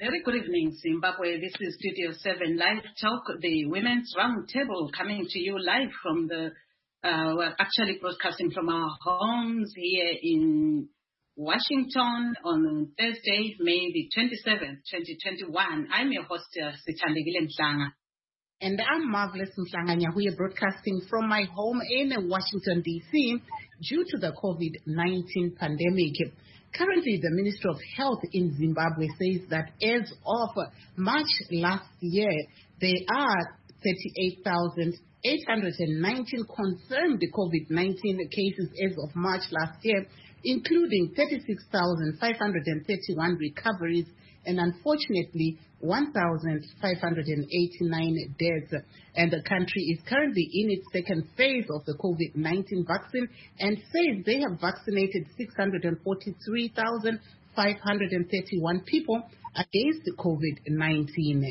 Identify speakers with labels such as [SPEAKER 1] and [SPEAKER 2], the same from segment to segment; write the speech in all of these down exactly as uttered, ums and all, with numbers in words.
[SPEAKER 1] Very good evening, Zimbabwe. This is Studio seven Live Talk, the Women's Roundtable, coming to you live from the, uh, we're actually broadcasting from our homes here in Washington on Thursday, May the twenty-seventh, twenty twenty-one. I'm your host, uh, Sithandegile Mhlanga.
[SPEAKER 2] And I'm Marvelous Mhlanga. We are broadcasting from my home in Washington, D C due to the COVID nineteen pandemic. Currently, the Ministry of Health in Zimbabwe says that as of March last year, there are thirty-eight thousand eight hundred nineteen confirmed COVID nineteen cases as of March last year, including thirty-six thousand five hundred thirty-one recoveries and unfortunately one thousand five hundred eighty-nine deaths. And the country is currently in its second phase of the COVID nineteen vaccine and says they have vaccinated six hundred forty-three thousand five hundred thirty-one people against COVID nineteen.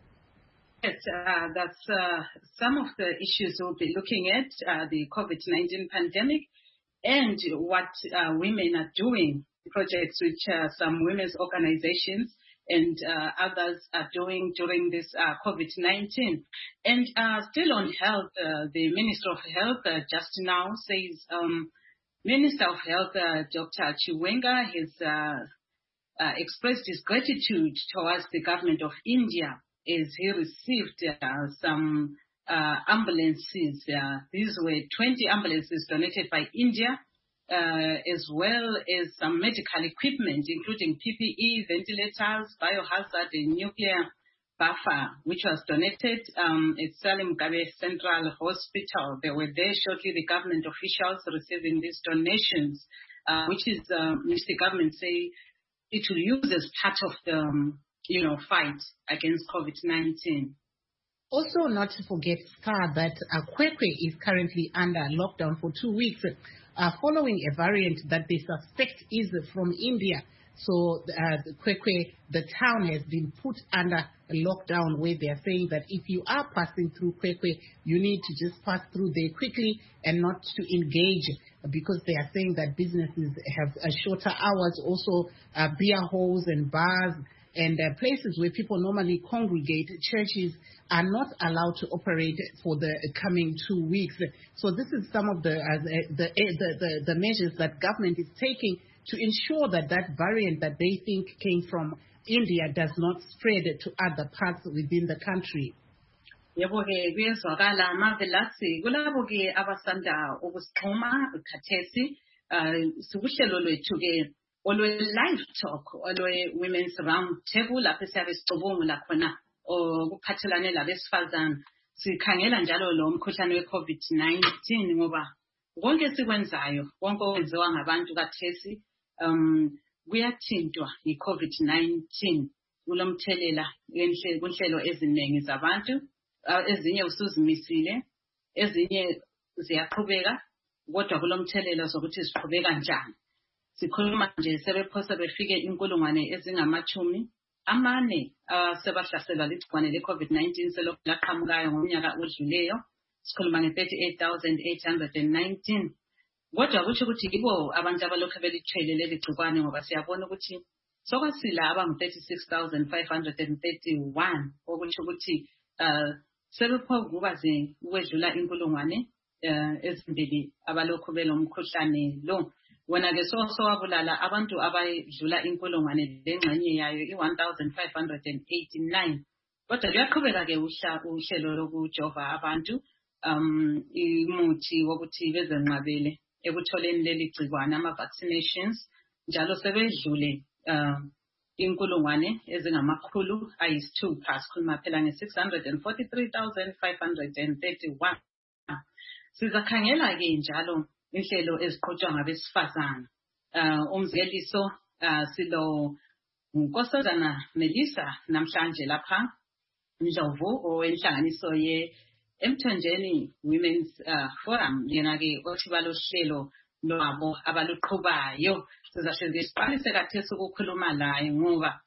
[SPEAKER 1] Yes, uh, that's uh, some of the issues we'll be looking at, uh, the COVID nineteen pandemic and what uh, women are doing, projects which uh, some women's organizations and uh, others are doing during this uh, COVID nineteen. And uh, still on health, uh, the Minister of Health uh, just now says, um, Minister of Health, uh, Doctor Chiwenga, has uh, uh, expressed his gratitude towards the government of India as he received uh, some uh, ambulances. Uh, these were twenty ambulances donated by India, Uh, as well as some medical equipment, including P P E, ventilators, biohazard, and nuclear buffer, which was donated um, at Salim Gabe Central Hospital. They were there shortly, the government officials receiving these donations, uh, which is, um, which the government say it will use as part of the, um, you know, fight against COVID nineteen.
[SPEAKER 2] Also, not to forget, Scar, that uh, Kwekwe is currently under lockdown for two weeks. Uh, following a variant that they suspect is from India. So uh, Kwekwe, the town has been put under a lockdown where they are saying that if you are passing through Kwekwe, you need to just pass through there quickly and not to engage, because they are saying that businesses have uh, shorter hours, also uh, beer halls and bars and uh, places where people normally congregate, churches, are not allowed to operate for the coming two weeks. So this is some of the, uh, the, the, the, the measures that government is taking to ensure that that variant that they think came from India does not spread to other parts within the country.
[SPEAKER 1] Yebo ke kuyezwakala Marvelasi kulabo ke abasanda ukusixhuma khathesi sikuhlelo lwethu ke olwe live talk olwe women's round table lapho siyabe sicubungula khona okuphathelane labesifazana sikhangela njalo lo mkhuhlane we-COVID nineteen ngoba konke sikwenzayo konke okwenziwa ngabantu kathesi um kuyathintwa yi-COVID nineteen kulomthelela kunhlelo eziningi zabantu ezinye usuzimisile ezinye ziyaqhubeka kodwa kulomthelela sokuthi siqhubeka njani. Sikhuluma nje sebephosa befike inkulungwane ezingamachumi amane sebahlaselwa ligciwane le-COVID nineteen selokhu laqhamukayo ngomnyaka odluleyo. Sikhuluma nge-thirty-eight thousand eight hundred nineteen. Kodwa kusho ukuthi yibo abantu abalokhu belithwele leli gciwane ngoba siyabona ukuthi sokwasila abangu-thirty-six thousand five hundred thirty-one okusho ukuthi uh, sebepho kuba ukwedlula inkulungwane uh, ezimbili abalokhu belomkhuhlane lo. Wona ke so so wabulala abantu abayidlula inkulungwane lengxenye yayo i-one thousand five hundred eighty-nine. Kodwa kuyaqhubeka ke uhlelo lokujova abantu um imuthi wokuthi bezenqabele ekutholeni leli gciwane ama-vaccinations njalo sebedlule um inkulungwane ezingamakhulu ayisithupha. Sikhuluma phela nge-six hundred forty-three thousand five hundred thirty-one. Sizakhangela ke njalo inhlelo eziqhutshwa ngabesifazana. Uh, umzekeliso uh, silo unkosazana Melissa namhlanje lapha Ndlovu owenhlanganiso ye Emthonjeni Women's uh, Forum yena ke othi balohlelo lwabo abaluqhubayo. Sizahleze siqalise kathesi ukukhuluma laye ngoba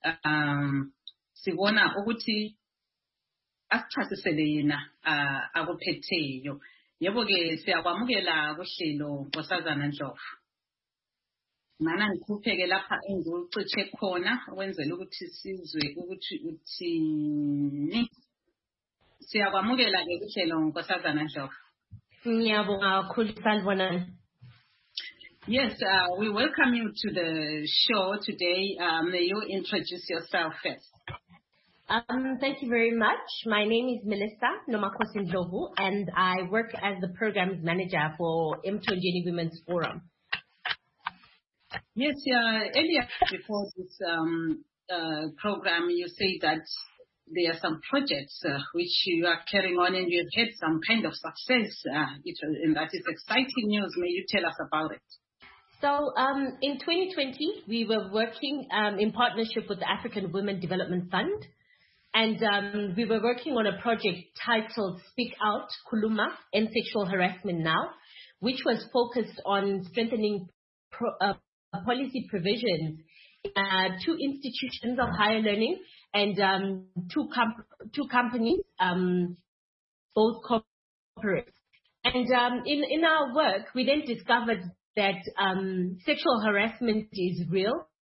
[SPEAKER 1] um sibona ukuthi asichasisele yena uh, akuphetheyo. Yebo ke siyakwamukela kuhlelo Nkosazana Ndlovu. Mana ngikhupheke lapha engiwuciche khona wenzela ukuthi sizwe ukuthi uthini. Siyakwamukela ke kuhlelo Nkosazana Ndlovu.
[SPEAKER 3] Ngiyabonga kakhulu sanibonani.
[SPEAKER 1] Yes, uh, we welcome you to the show today. Uh, may you introduce yourself first?
[SPEAKER 3] Um, thank you very much. My name is Melissa Nomakhosi Ndlovu, and I work as the programs manager for Emthonjeni Women's Forum.
[SPEAKER 1] Yes, uh, earlier before this um, uh, program, you say that there are some projects uh, which you are carrying on, and you've had some kind of success, uh, it, and that is exciting news. May you tell us about it?
[SPEAKER 3] So um, in twenty twenty, we were working um, in partnership with the African Women Development Fund, and um, we were working on a project titled Speak Out, Kuluma, End Sexual Harassment Now, which was focused on strengthening pro, uh, policy provisions uh, two institutions of higher learning and um, two, com- two companies, um, both corporate. And um, in, in our work, we then discovered that um, sexual harassment is real,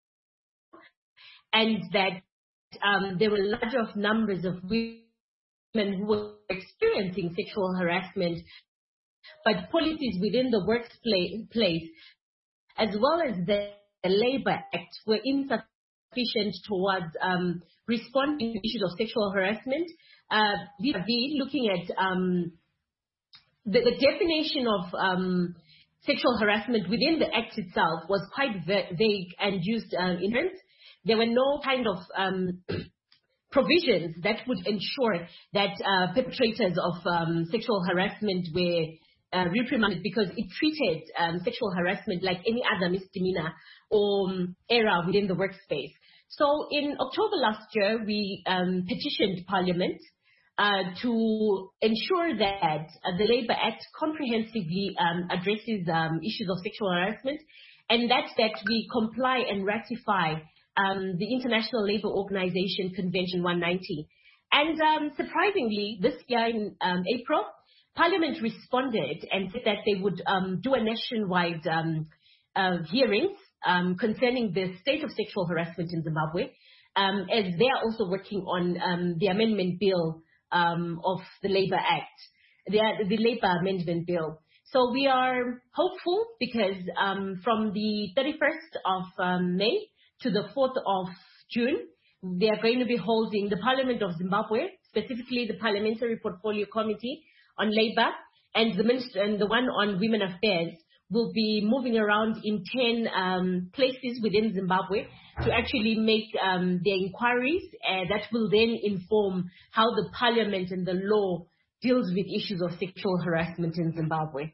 [SPEAKER 3] and that um, there were large of numbers of women who were experiencing sexual harassment, but policies within the workplace, as well as the, the Labour Act, were insufficient towards um, responding to issues of sexual harassment. Uh, vis-a-vis looking at um, the, the definition of um, sexual harassment within the Act itself was quite vague and used uh, in terms. There were no kind of um, provisions that would ensure that uh, perpetrators of um, sexual harassment were uh, reprimanded, because it treated um, sexual harassment like any other misdemeanor or um, error within the workspace. So in October last year, we um, petitioned Parliament Uh, to ensure that uh, the Labour Act comprehensively um, addresses um, issues of sexual harassment, and that, that we comply and ratify um, the International Labour Organization Convention one ninety. And um, surprisingly, this year in um, April, Parliament responded and said that they would um, do a nationwide um, uh, hearings um, concerning the state of sexual harassment in Zimbabwe, um, as they are also working on um, the amendment bill Um, of the Labour Act, the, the Labour Amendment Bill. So we are hopeful because um, from the thirty-first of um, May to the fourth of June, they are going to be holding the Parliament of Zimbabwe, specifically the Parliamentary Portfolio Committee on Labour, and the, minister, and the one on Women Affairs will be moving around in ten um, places within Zimbabwe to actually make um, their inquiries, and that will then inform how the parliament and the law deals with issues of sexual harassment in Zimbabwe.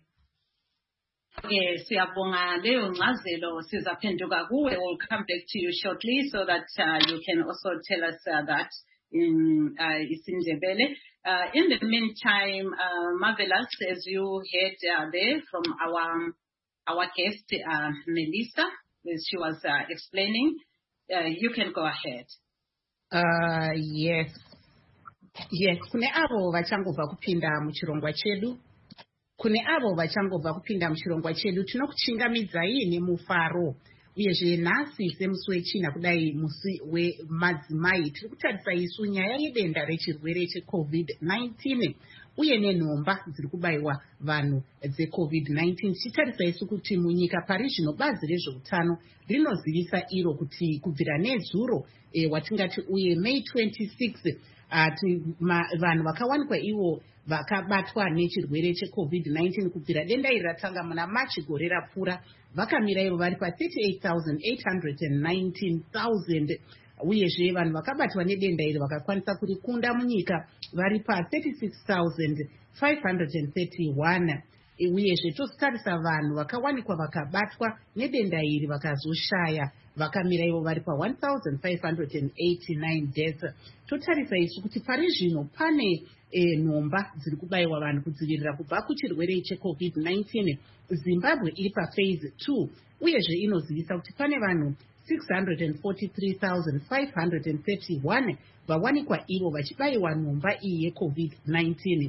[SPEAKER 1] Okay, siyabonga leyo ncazelo, sizaphenduka kuwe. We'll come back to you shortly so that uh, you can also tell us uh, that in uh, isiNdebele. Uh, in the meantime, uh, marvelous, as you heard uh, there from our our guest uh, Melissa, as she was uh, explaining. Uh, you can go ahead.
[SPEAKER 2] Uh, yes. Yes, kune avo vachangobva kupinda muchirongwa chedu. Kune avo vachangobva kupinda muchirongwa chedu, tinokuchingamidzai nemufaro. Uyezve nhasi semusi wechina kudai musi wemadzimai, tiri kutarisa isu nyaya yedenda rechirwere checovid nineteen uye nenhomba dziri kubayiwa vanhu dzecovid nineteen. Tichitarisa isu kuti munyika pari zvino bazi rezveutano rinozivisa iro kuti kubvira nedzuro e, watingati uye May twenty-sixth vanhu vakawanikwa ivo vakabatwa nechirwere checovid nineteen kubvira denda iri ratanga muna Machi gore rapfuura vakamira ivo vari pa thirty-eight thousand eight hundred nineteen thousand. Uyezve vanhu vakabatwa nedenda iri vakakwanisa kurikunda munyika vari pa thirty-six thousand five hundred thirty-one. Uyezve tositarisa vanhu vakawanikwa vakabatwa nedenda iri vakazoshaya vakamira ivo vari pa one thousand five hundred eighty-nine deaths. Totarisa isu kuti pari zvino pane e, nhomba dziri kubayiwa vanhu kudzivirira kubva kuchirwere checovid nineteen. Zimbabwe iri pa phase two, uyezve inozivisa kuti pane vanhu six hundred forty-three thousand five hundred thirty-one vawanikwa ivo vachibayiwa nhomba iyi yecovid nineteen.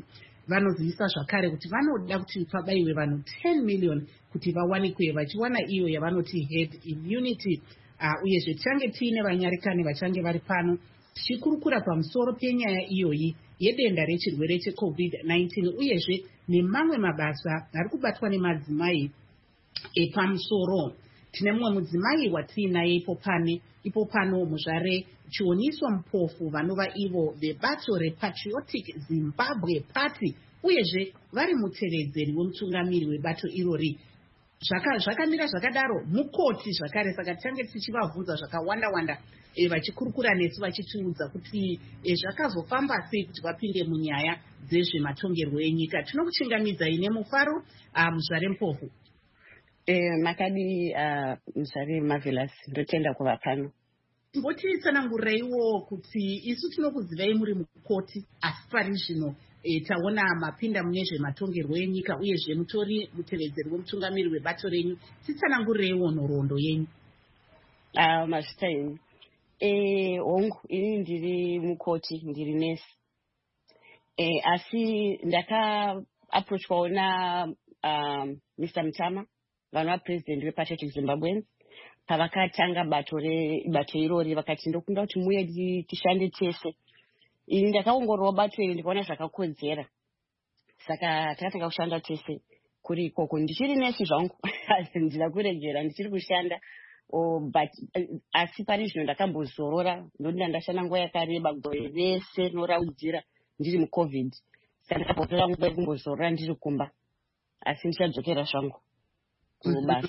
[SPEAKER 2] vanozivisa zvakare kuti vanoda kuti pabayiwe vanhu ten million kuti vawanikwe vachiwana iyo yavanoti head immunity. Uh, uyezve tichange tiine vanyarikani vachange vari pano tichikurukura pamusoro penyaya iyoyi yedenda rechirwere checovid nineteen uyezve nemamwe mabasa ari kubatwa nemadzimai epamusoro. Tine mumwe mudzimai watiinaye ipo pane ipo pano muzvare Chioniswa Mpofu vanova ivo vebato rePatriotic Zimbabwe Party uyezve vari mutevedzeri wemutungamiri webato irori. Zvakamira zvakadaro mukoti zvakare, saka tichange tichivabvunza zvakawanda wanda e, vachikurukura nesu vachitiudza kuti e, zvakazofamba sei kuti vapinde munyaya dzezvematongerwo enyika. Tinokuchingamidzai nemufaro muzvare Mpofu.
[SPEAKER 4] Eh, makadi uh, mzare Marvelous ndotenda kuva pano.
[SPEAKER 2] Mbotitsananguriraiwo kuti isu tinokuzivai muri mukoti asi pari zvino e, taona mapinda mune zvematongerwo enyika uyezve mutori mutevedzeri wemutungamiri webato renyu. Titsananguriraiwo nhoroondo yenyu.
[SPEAKER 4] Uh, mazita enyu e, hongu ini ndiri mukoti, ndiri nesi e, asi ndaka approachwawo na um, Mister Mtama vanova president wePatriotic Zimbabweans pavakatanga bato re bato irori vakati ndokunda kuti muye tishande tese. Ini ndakaongororawo bato iri ndikaona zvakakodzera, saka takatanga kushanda tese kuri ikoko. Ndichiri nesi zvangu asi ndina kuregera ndichiri kushanda oh, but uh, asi pari zvino ndakambozorora ndoti ndashanda nguva yakareba gore rese noraudzira ndiri mucovid, saka ndakapotora nguva yekumbozorora ndiri kumba, asi ndichadzokera zvangu basi.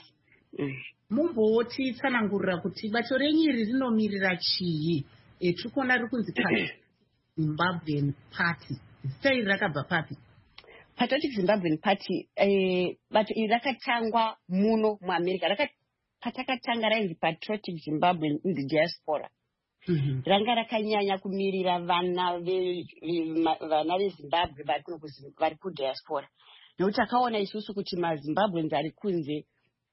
[SPEAKER 2] Mumbotitsanangurira kuti bato renyu iri rinomirira chii? E, tikuona riri kunzi Zimbabwean Party. Zita iri rakabva papi?
[SPEAKER 4] Patriotic Zimbabwean Party eh, bato iri rakatangwa muno muAmerica. Raka patakatanga rainzi Patriotic Zimbabwean in the Diaspora. Mm-hmm. Ranga rakanyanya kumirira vana ve vana veZimbabwe vari kudiaspora. Nokuti akaona isusu kuti maZimbabweans ari kunze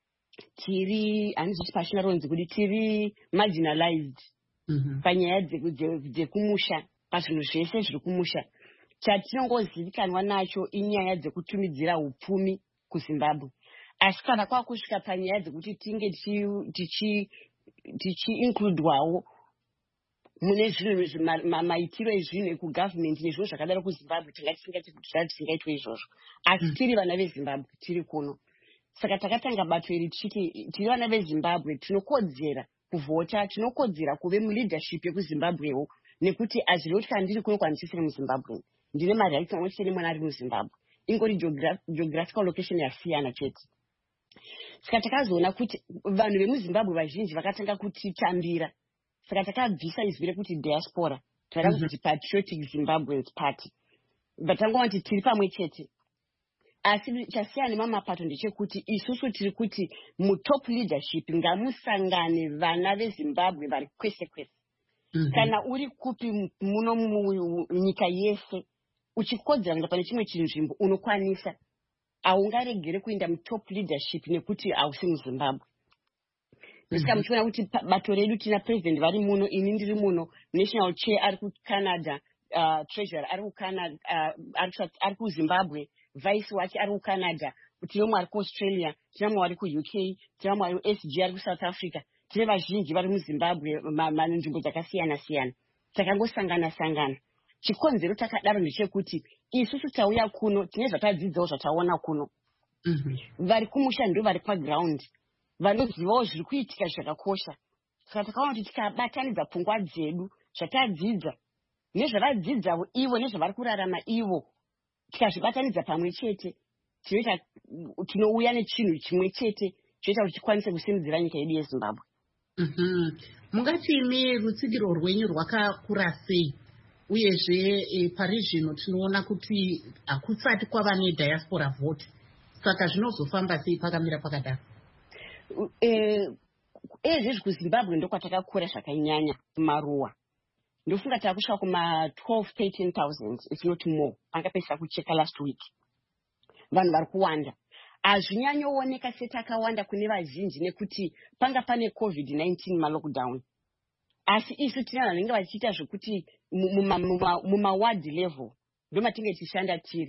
[SPEAKER 4] tiri handizi pashina ronzi kuti tiri marginalized mm-hmm. panyaya dzekumusha, pazvinhu zvese zviri kumusha. Chatinongozivikanwa nacho inyaya dzekutumidzira upfumi kuZimbabwe. Asi kana kwakusvika panyaya dzekuti tinge tichi-includwawo mune zvinhu maitiro ezvinhu ekugovernment nezvinhu zvakadaro kuZimbabwe, tingatisingatiitwe izvozvo. Asi tiri vana veZimbabwe tiri kuno. Saka takatanga bato iri tichiti tiri vana veZimbabwe tinokodzera kuvhota, tinokodzera kuve muleadership yekuZimbabwewo, nekuti azviri kuti kana ndiri kuno kwanisisiri muZimbabwe ndine marights amwe nemwana ari muZimbabwe, ingori geographical location yasiyana chete. Saka takazoona kuti vanhu vemuZimbabwe vazhinji vakatanga kutitambira, saka takabvisa izwi rekuti diaspora tara kuti Patriotic Zimbabweans Party. Vatangova kuti tiri pamwe chete. Asi chasiyana nemamapato ndechekuti isusu tiri kuti mutop leadership ngamusangane vana veZimbabwe vari kwese kwese. Mm-hmm. Kana uri kupi muno munyika yese uchikodzera kuenda pane chimwe chinzvimbo unokwanisa, haungaregere kuenda mutop leadership nekuti hausi muZimbabwe. Saka muchiona kuti bato redu tina president vari muno, ini ndiri muno, national chair ari kuCanada, uh, treasurer ari kuCanada, uh, ari kuZimbabwe, vice wacho ari kuCanada, tine mumwe ari kuAustralia, tine mumwe ari kuU K, tine mumwe ari kuS G ari kuSouth Africa, tine vazhinji vari muZimbabwe manzvimbo dzakasiyana siyana. Takangosangana sangana. Chikonzero takadaro ndechekuti isusu tauya kuno tine zvatadzidzawo zvataona kuno. Mm-hmm. Vari kumusha ndo vari paground, vanozivawo zviri kuitika zvakakosha. Saka takaona kuti tikabatanidza pfungwa dzedu zvatadzidza nezvavadzidza ivo nezvavari kurarama ivo, tikazvibatanidza pamwe chete tinoita tinouya nechinhu chimwe chete choita kuti tikwanise kusimudzira nyika yedu yeZimbabwe.
[SPEAKER 2] Mhm. Mungati imi rutsigiro rwenyu rwakakura sei? Uyezve e, pari zvino tinoona kuti hakusati kwava nediaspora vote, saka zvinozofamba sei pakamira pakadaro?
[SPEAKER 4] Eh, ezvezvi kuZimbabwe ndokwatakakura zvakanyanya maruwa. Ndofunga takusvika kuma twelve thirteen thousand if not more. Angapesa kucheka last week. Vanhu vari kuwanda. Azvinyanyooneka setakawanda kune vazhinji nekuti panga pane covid nineteen ma lockdown. Asi isu tina vanenge vachiita zvekuti muma ward level ndo matinge tichishanda tiri.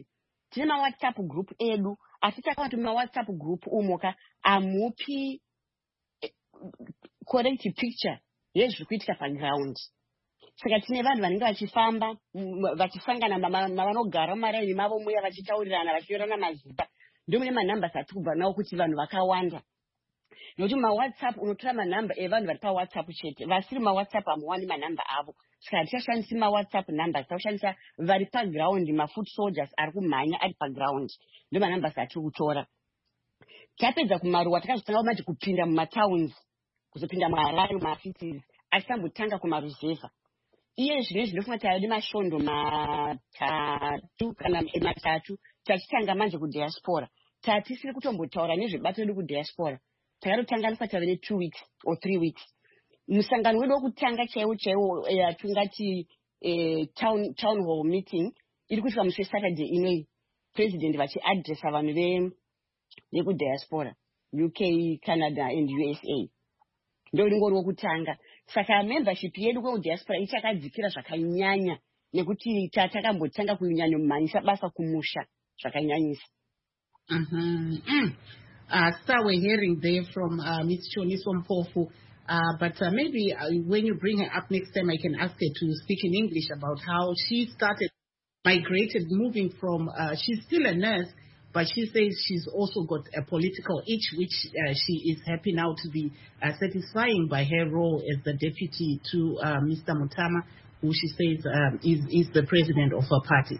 [SPEAKER 4] tine ma-WhatsApp group edu asi takaona kuti ma-WhatsApp group umoka amupi correct picture yezviri kuitika paground. Saka tine vanhu vanenge vachifamba vachisangana navanogara mumaraini mavo muya vachitaurirana vachionana mazita. Ndio mune manambers atiri kubva nawo kuti vanhu vakawanda. Nokuti ma-WhatsApp unotora manamba evanhu vari pa-WhatsApp chete. Vasiri ma-WhatsApp hamuwani manamba avo. Saka hatichishandisi ma-WhatsApp numbers, takushandisa vari paground, ma-foot soldiers ari kumhanya ari paground. Ndio manambers atiri kutora. Tapedza kumaruwa takazotanga manje kupinda mumatowns, kuzopinda muHarare, mumacities, asambotanga kumaruzevha. Iye zvino zvinofunga kuti adi masvondo matatu kana matatu tachitanga manje kudiaspora. Tatisiri kutombotaura nezvebato redu kudiaspora. Takatotanganiswa tave ne two weeks or three weeks. Musangano wedu wokutanga chaiwo chaiwo tungati town town hall meeting iri kusvika musi Saturday inoyi president vachiadresa vanhu ve vekudiaspora U K, Canada and U S A. Ndio ringori wokutanga. Saka membership yedu kwediaspora ichakadzikira zvakanyanya nekuti tatakambotanga kunyanya mumanyisa basa kumusha zvakanyanyisa.
[SPEAKER 2] Mhm. Mm. Uh, so we're hearing there from uh, Miss Shoniso Mpofu. Uh, but uh, maybe uh, when you bring her up next time, I can ask her to speak in English about how she started, migrated, moving from, uh, she's still a nurse, but she says she's also got a political itch, which uh, she is happy now to be uh, satisfying by her role as the deputy to uh, Mister Mutama, who she says um, is, is the president of her party.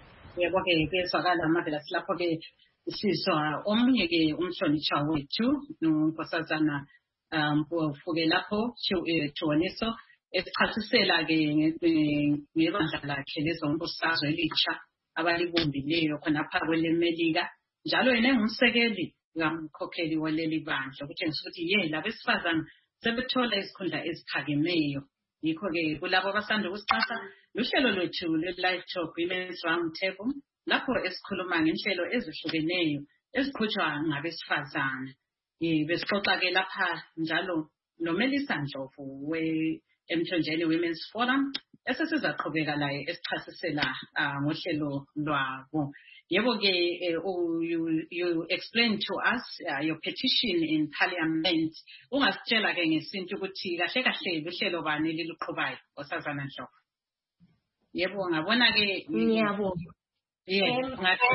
[SPEAKER 1] Siswa omunye ke umhlonishwa wethu unkosazana mpofuke lapho Shoniso esichasisela ke ngebandla lakhe lezombusazwe elitsha abalibumbileyo khona phakathi kwelemelika njalo yena engumsekeli kamkhokheli waleli bandla ukutshengisa ukuthi ye labesifazana sebethola isikhundla eziphakemeyo. Yikho ke kulabo abasanda ukusixhasa luhlelo lwethu le-Live Talk Women's Round Table lapho esikhuluma ngenhlelo ezihlukeneyo eziqhutshwa ngabesifazana. Besixoxa ke lapha njalo noMelisa Ndlovu we-Emthonjeni Women's Forum esesizaqhubeka laye esichasisela ngohlelo lwabo. Yebo ke you you explain to us uh, your petition in Parliament. Ungasitshela ke ngesinto ukuthi kahle kahle uhlelo bani liluqhubayo osazana Ndlovu. Yebo ngabona ke
[SPEAKER 3] ngiyabonga.
[SPEAKER 1] Yeah,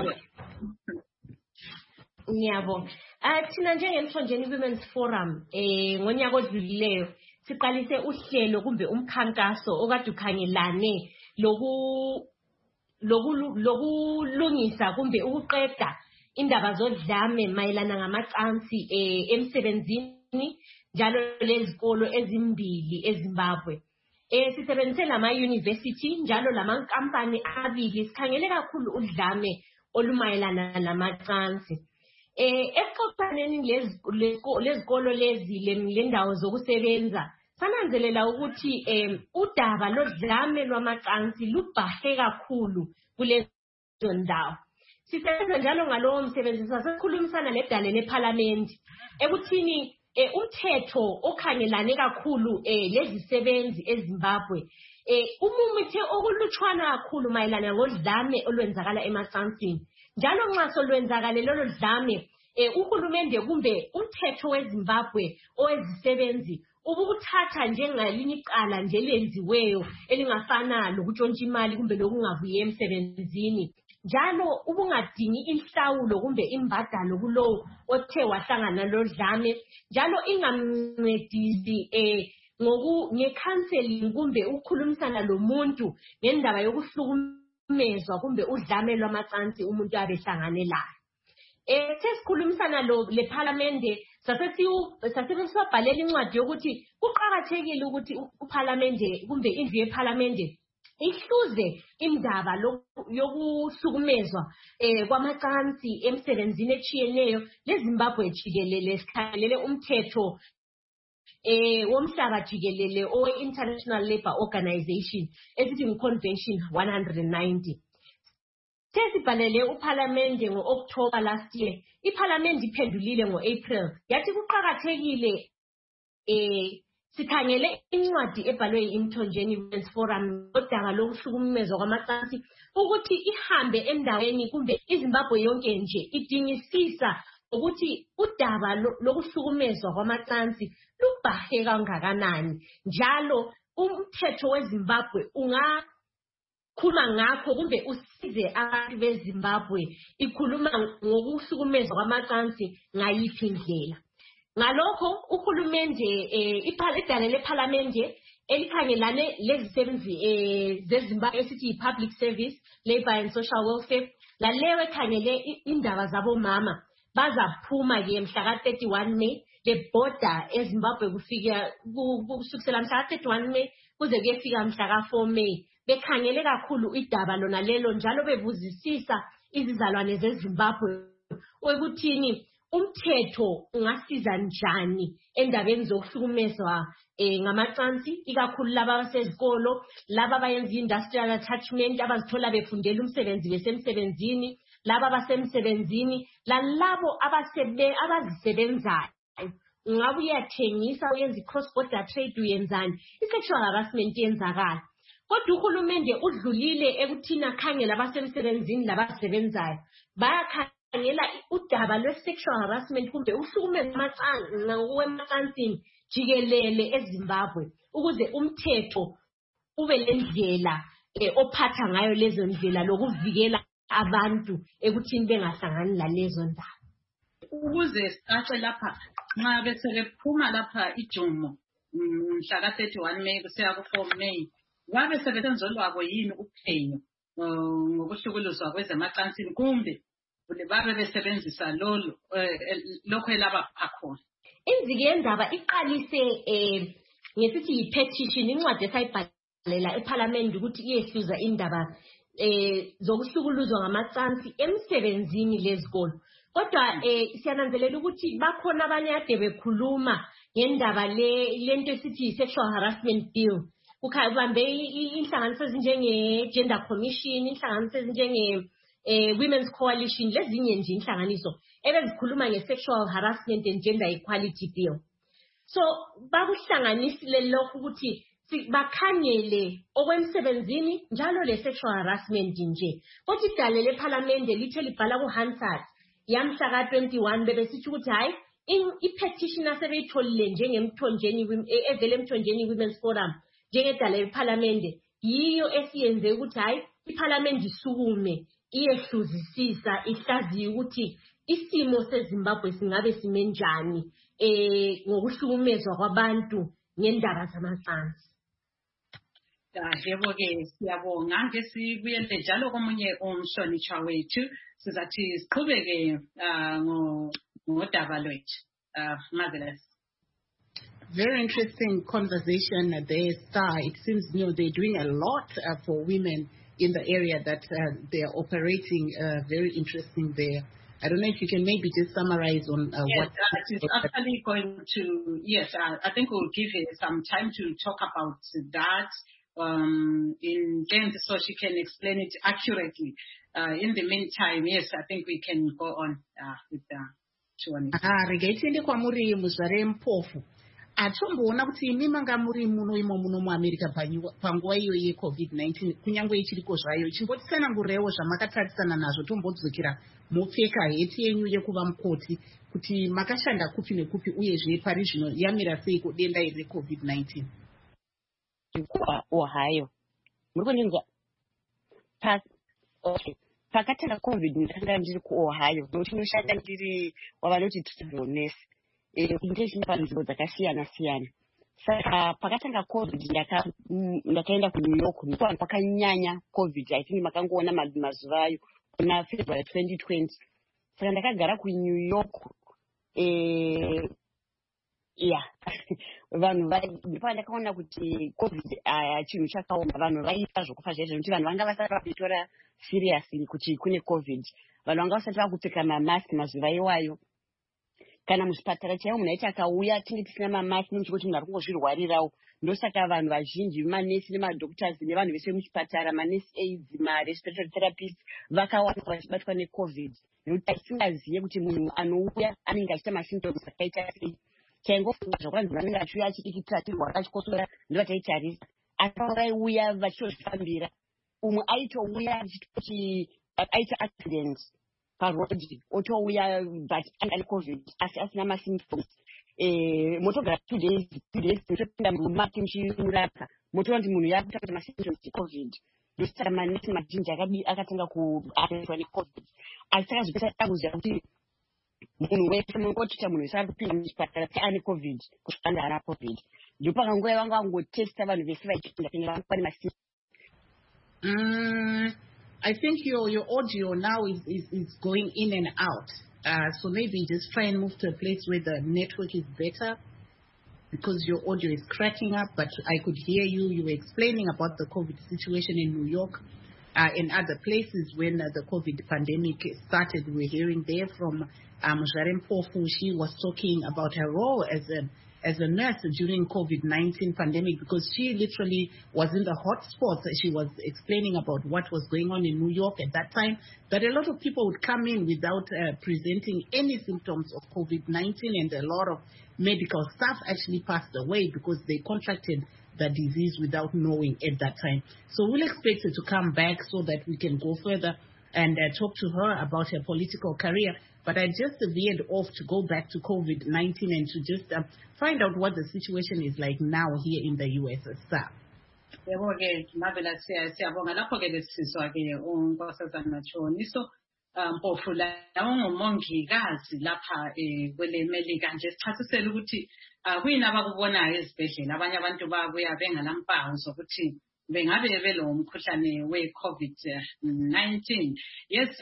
[SPEAKER 3] ngiyabonga. Ah thina njengeMthonjeni Women's Forum eh ngonyaka odlulileyo siqalise uhlelo kumbe umkhankaso okade ukhangelane loku lokulungisa kumbe ukuqeda indaba zodlame mayelana ngamacansi eh emsebenzini njalo lezikolo ezimbili eZimbabwe. Eh sisebenzise lama university njalo lama company abili sikhangele kakhulu udlame olumayelana lamacansi. Eh exoxaneni lezikolo lezi lendawo zokusebenza sananzelela ukuthi eh udaba lodlame lwamacansi lubhahe kakhulu kulezo ndawo. Sisebenza njalo ngalowo msebenzi sasekhulumisana nedale leParliament ekuthini eh umthetho okhangelane kakhulu eh lezisebenzi eZimbabwe eh umumithe okulutshwana kakhulu mayelana ngodlame olwenzakala emacansini. Njalo nxa solwenzakale lolo dlame eh uhulumende kumbe umthetho weZimbabwe owezisebenzi ubukuthatha njengelinye icala nje lenziweyo elingafana lokutshontsha imali kumbe lokungavuye emsebenzini. Njalo ubungadingi inhlawulo kumbe imbadalo kulowo othe wahlangana lodlame njalo ingamncedisi eh ngoku ngecounseling kumbe ukukhulumisana lomuntu ngendaba yokuhlukumezwa kumbe udlame lwamacansi umuntu abehlangane layo. Eh sesikhulumisana lo leParliament sasesiu sasebesibhalela incwadi yokuthi kuqhakathekile ukuthi uParliament kumbe indlu yeParliament ihluze indaba yokuhlukumezwa eh kwamacansi emsebenzini echiyeneyo leZimbabwe jikelele sikhalele umthetho eh womhlaba jikelele o International Labour Organization esithi ngiConvention one ninety. Sesibhalele uParliament ngo-October last year. iParliament iphendulile ngo-April. Yathi kuqhakathekile eh sikhangele incwadi ebhalwe i-Mthonjeni Women's Forum odaba lokuhlukumezwa kwamacansi ukuthi ihambe endaweni kumbe iZimbabwe yonke nje idingisisa ukuthi udaba lokuhlukumezwa kwamacansi lubahe kangakanani njalo umthetho weZimbabwe ungakhuluma ngakho kumbe usize abantu beZimbabwe ikhuluma ngokuhlukumezwa kwamacansi ngayiphi indlela. Ngalokho uhulumende idale lePhalamende elikhangelane lezisebenzi zeZimbabwe esithi public service, labor and social welfare lalewe ekhangele indaba zabomama bazaphuma ke mhla ka thirty-one May lebhoda eZimbabwe kufika kusukela mhla ka thirty-one May kuze kuyefika mhla ka four May bekhangele kakhulu idaba lona lelo njalo bebuzisisa izizalwane zeZimbabwe ukuthini umthetho ungasiza njani endabeni zokuhlukumezwa eh ngamacansi ikakhulu laba basezikolo laba bayenza industrial attachment abazithola befundela umsebenzi besemsebenzini laba basemsebenzini lalabo abasebe abazisebenzayo ngabe uyathengisa uyenza cross border trade uyenzani i-sexual harassment yenzakala kodwa uhulumende udlulile ekuthina khangela abasemsebenzini labasebenzayo bayakhangela udaba lwe-sexual harassment kumbe uhlukumeza amacansini jikelele eZimbabwe ukuze umthetho ube lendlela ophatha ngayo lezo ndlela lokuvikela abantu ekuthini bengahlangani lalezo ndaba
[SPEAKER 1] ukuze sicace lapha nxa bese bephuma lapha ijumo mhla ka thirty-one May kusiya ku four May wabe sebesenzolwabo yini uphenyo ngokuhlukuluzwa kwezemacansini kumbe babe besebenzisa lolo lokho elaba akhona.
[SPEAKER 3] Inziki yendaba iqalise eh ngesithi i-petition incwadi esayibhalela ePhalamende ukuthi iyehluza indaba eh zokuhlukuluzwa ngamacansi emsebenzini lezikolo. Kodwa eh siyananzelela ukuthi bakhona abanye ade bekhuluma ngendaba le lento esithi sexual harassment bill. Ukubambe inhlanganiso ezinjenge gender commission, inhlanganiso ezinjenge eh women's coalition lezinye nje inhlanganiso ebezikhuluma nge-sexual harassment and gender equality bill. So bakuhlanganisile lokho ukuthi bakhangele okwemsebenzini njalo le-sexual harassment nje. Kodwa idale lePhalamende lithe libhala ku-Hansard yamhla ka twenty-one bebesithi ukuthi hayi i-petition asebeyitholile njengemthonjeni evele emthonjeni Women's Forum njengedale lePhalamende yiyo esiyenze ukuthi hayi iPhalamende isukume iyehluzisisa ihlaziye ukuthi isimo seZimbabwe singabe simenjani eh ngokuhlukumezwa kwabantu ngendaba zamacansi.
[SPEAKER 1] Yebo ke siyabonga ngeke sibuyele njalo komunye umhlonishwa wethu sizathi siqhubeke ngo ngodaba lwethu. Marvelous.
[SPEAKER 2] Very interesting conversation there, Star. It seems you know they're doing a lot uh, for women in the area that uh, they are operating. Uh, very interesting there. I don't know if you can maybe just summarize on uh,
[SPEAKER 1] yes,
[SPEAKER 2] what...
[SPEAKER 1] Uh, it's actually going to, yes, uh, I think we'll give her some time to talk about that um, in length so she can explain it accurately. Uh, in the meantime, yes, I think we can go on uh, with the Chuani.
[SPEAKER 2] Ah, regaitende kwa muri muzvare mpofu. Atomboona kuti imi manga muri muno imo muno muAmerica panguva iyo yeCovid nineteen kunyangwe ichiriko zvayo chimbotsanangurewo zvamakatarisana nazvo tombodzokera mopfeka heti yenyu yekuva mukoti kuti makashanda kupi nekupi uyezve pari zvino yamira seiko denda iri reCovid nineteen.
[SPEAKER 4] Ohio muri kunzwa pa okay pakatanga COVID ndakanga ndiri kuOhio nokuti ndinoshanda ndiri wavanoti nurse intensive nzvimbo dzakasiyana siyana. Saka pakatanga COVID ndaka ndakaenda kuNew York ndipo pakanyanya COVID. I think makangoona mazuva ayo kuna February twenty twenty. Saka ndakagara kuNew York eh yeah vanhu ndipo ndakaona kuti COVID chinhu chakaoma vanhu vaiita zvokufa zvaizvo nokuti vanhu vanga vasati vapitora seriously kuti kune COVID. Vanhu vanga vasati vakupfeka mamask mazuva iwayo. Kana muzvipatara chaiwo munhu aiti akauya tinge tisina mamasi nokuti kuti munhu ari kungozvirwarirawo. Ndosaka vanhu vazhinji manesi nemadhoktors nevanhu vese muchipatara manesi aids marespiratory therapist vakawanda vachibatwa neCovid nokuti tisingazive kuti munhu anouya anenge achiita masymptoms akaita sei. taingofunga kwanzi vanenge vachiuya achidikitira tiri rwakachikosora ndo vataitarisa asi vaiuya vachitozvifambira umwe aitouya achitoti aita accident parodi otouya but anga ane covid asi asina masymptoms eh motogara two days two days motopinda mumati muchirapa motoona kuti munhu yakutanga masymptoms ecovid ndosaka manesi mazhinji akatanga kuaffectwa necovid asi takazopesa takuziva kuti munhu wese mungotita munhu wese ari kupinda muchipatara kuti ane covid kuti anga ana covid ndopakanguva yavanga vangotesta vanhu vese vachipinda pinda vanga vane masymptoms.
[SPEAKER 2] Mm, I think your your audio now is, is, is going in and out. Uh, so maybe just try and move to a place where the network is better, because your audio is cracking up. But I could hear you. You were explaining about the COVID situation in New York uh, and other places when uh, the COVID pandemic started. We were hearing there from um, Jaren Pofu. She was talking about her role as a as a nurse during COVID nineteen pandemic, because she literally was in the hotspot. She was explaining about what was going on in New York at that time, that a lot of people would come in without uh, presenting any symptoms of COVID nineteen, and a lot of medical staff actually passed away because they contracted the disease without knowing at that time. So we'll expect her to come back so that we can go further and uh, talk to her about her political career. But I just veered off to go back to COVID nineteen and to just um, find out what the situation is like now here in the U S. Sir.
[SPEAKER 1] Yebo-ke Mabela siyabonga lapho-ke lesisizwa-ke unkosazana Mtshoni. Mpofu la ungumongikazi lapha kwele Melika nje sichasisela ukuthi kuyini abakubonayo ezibhedlela abanye abantu babuya bengalampawu zokuthi bengabe belo umkhuhlane we-COVID nineteen. Yes,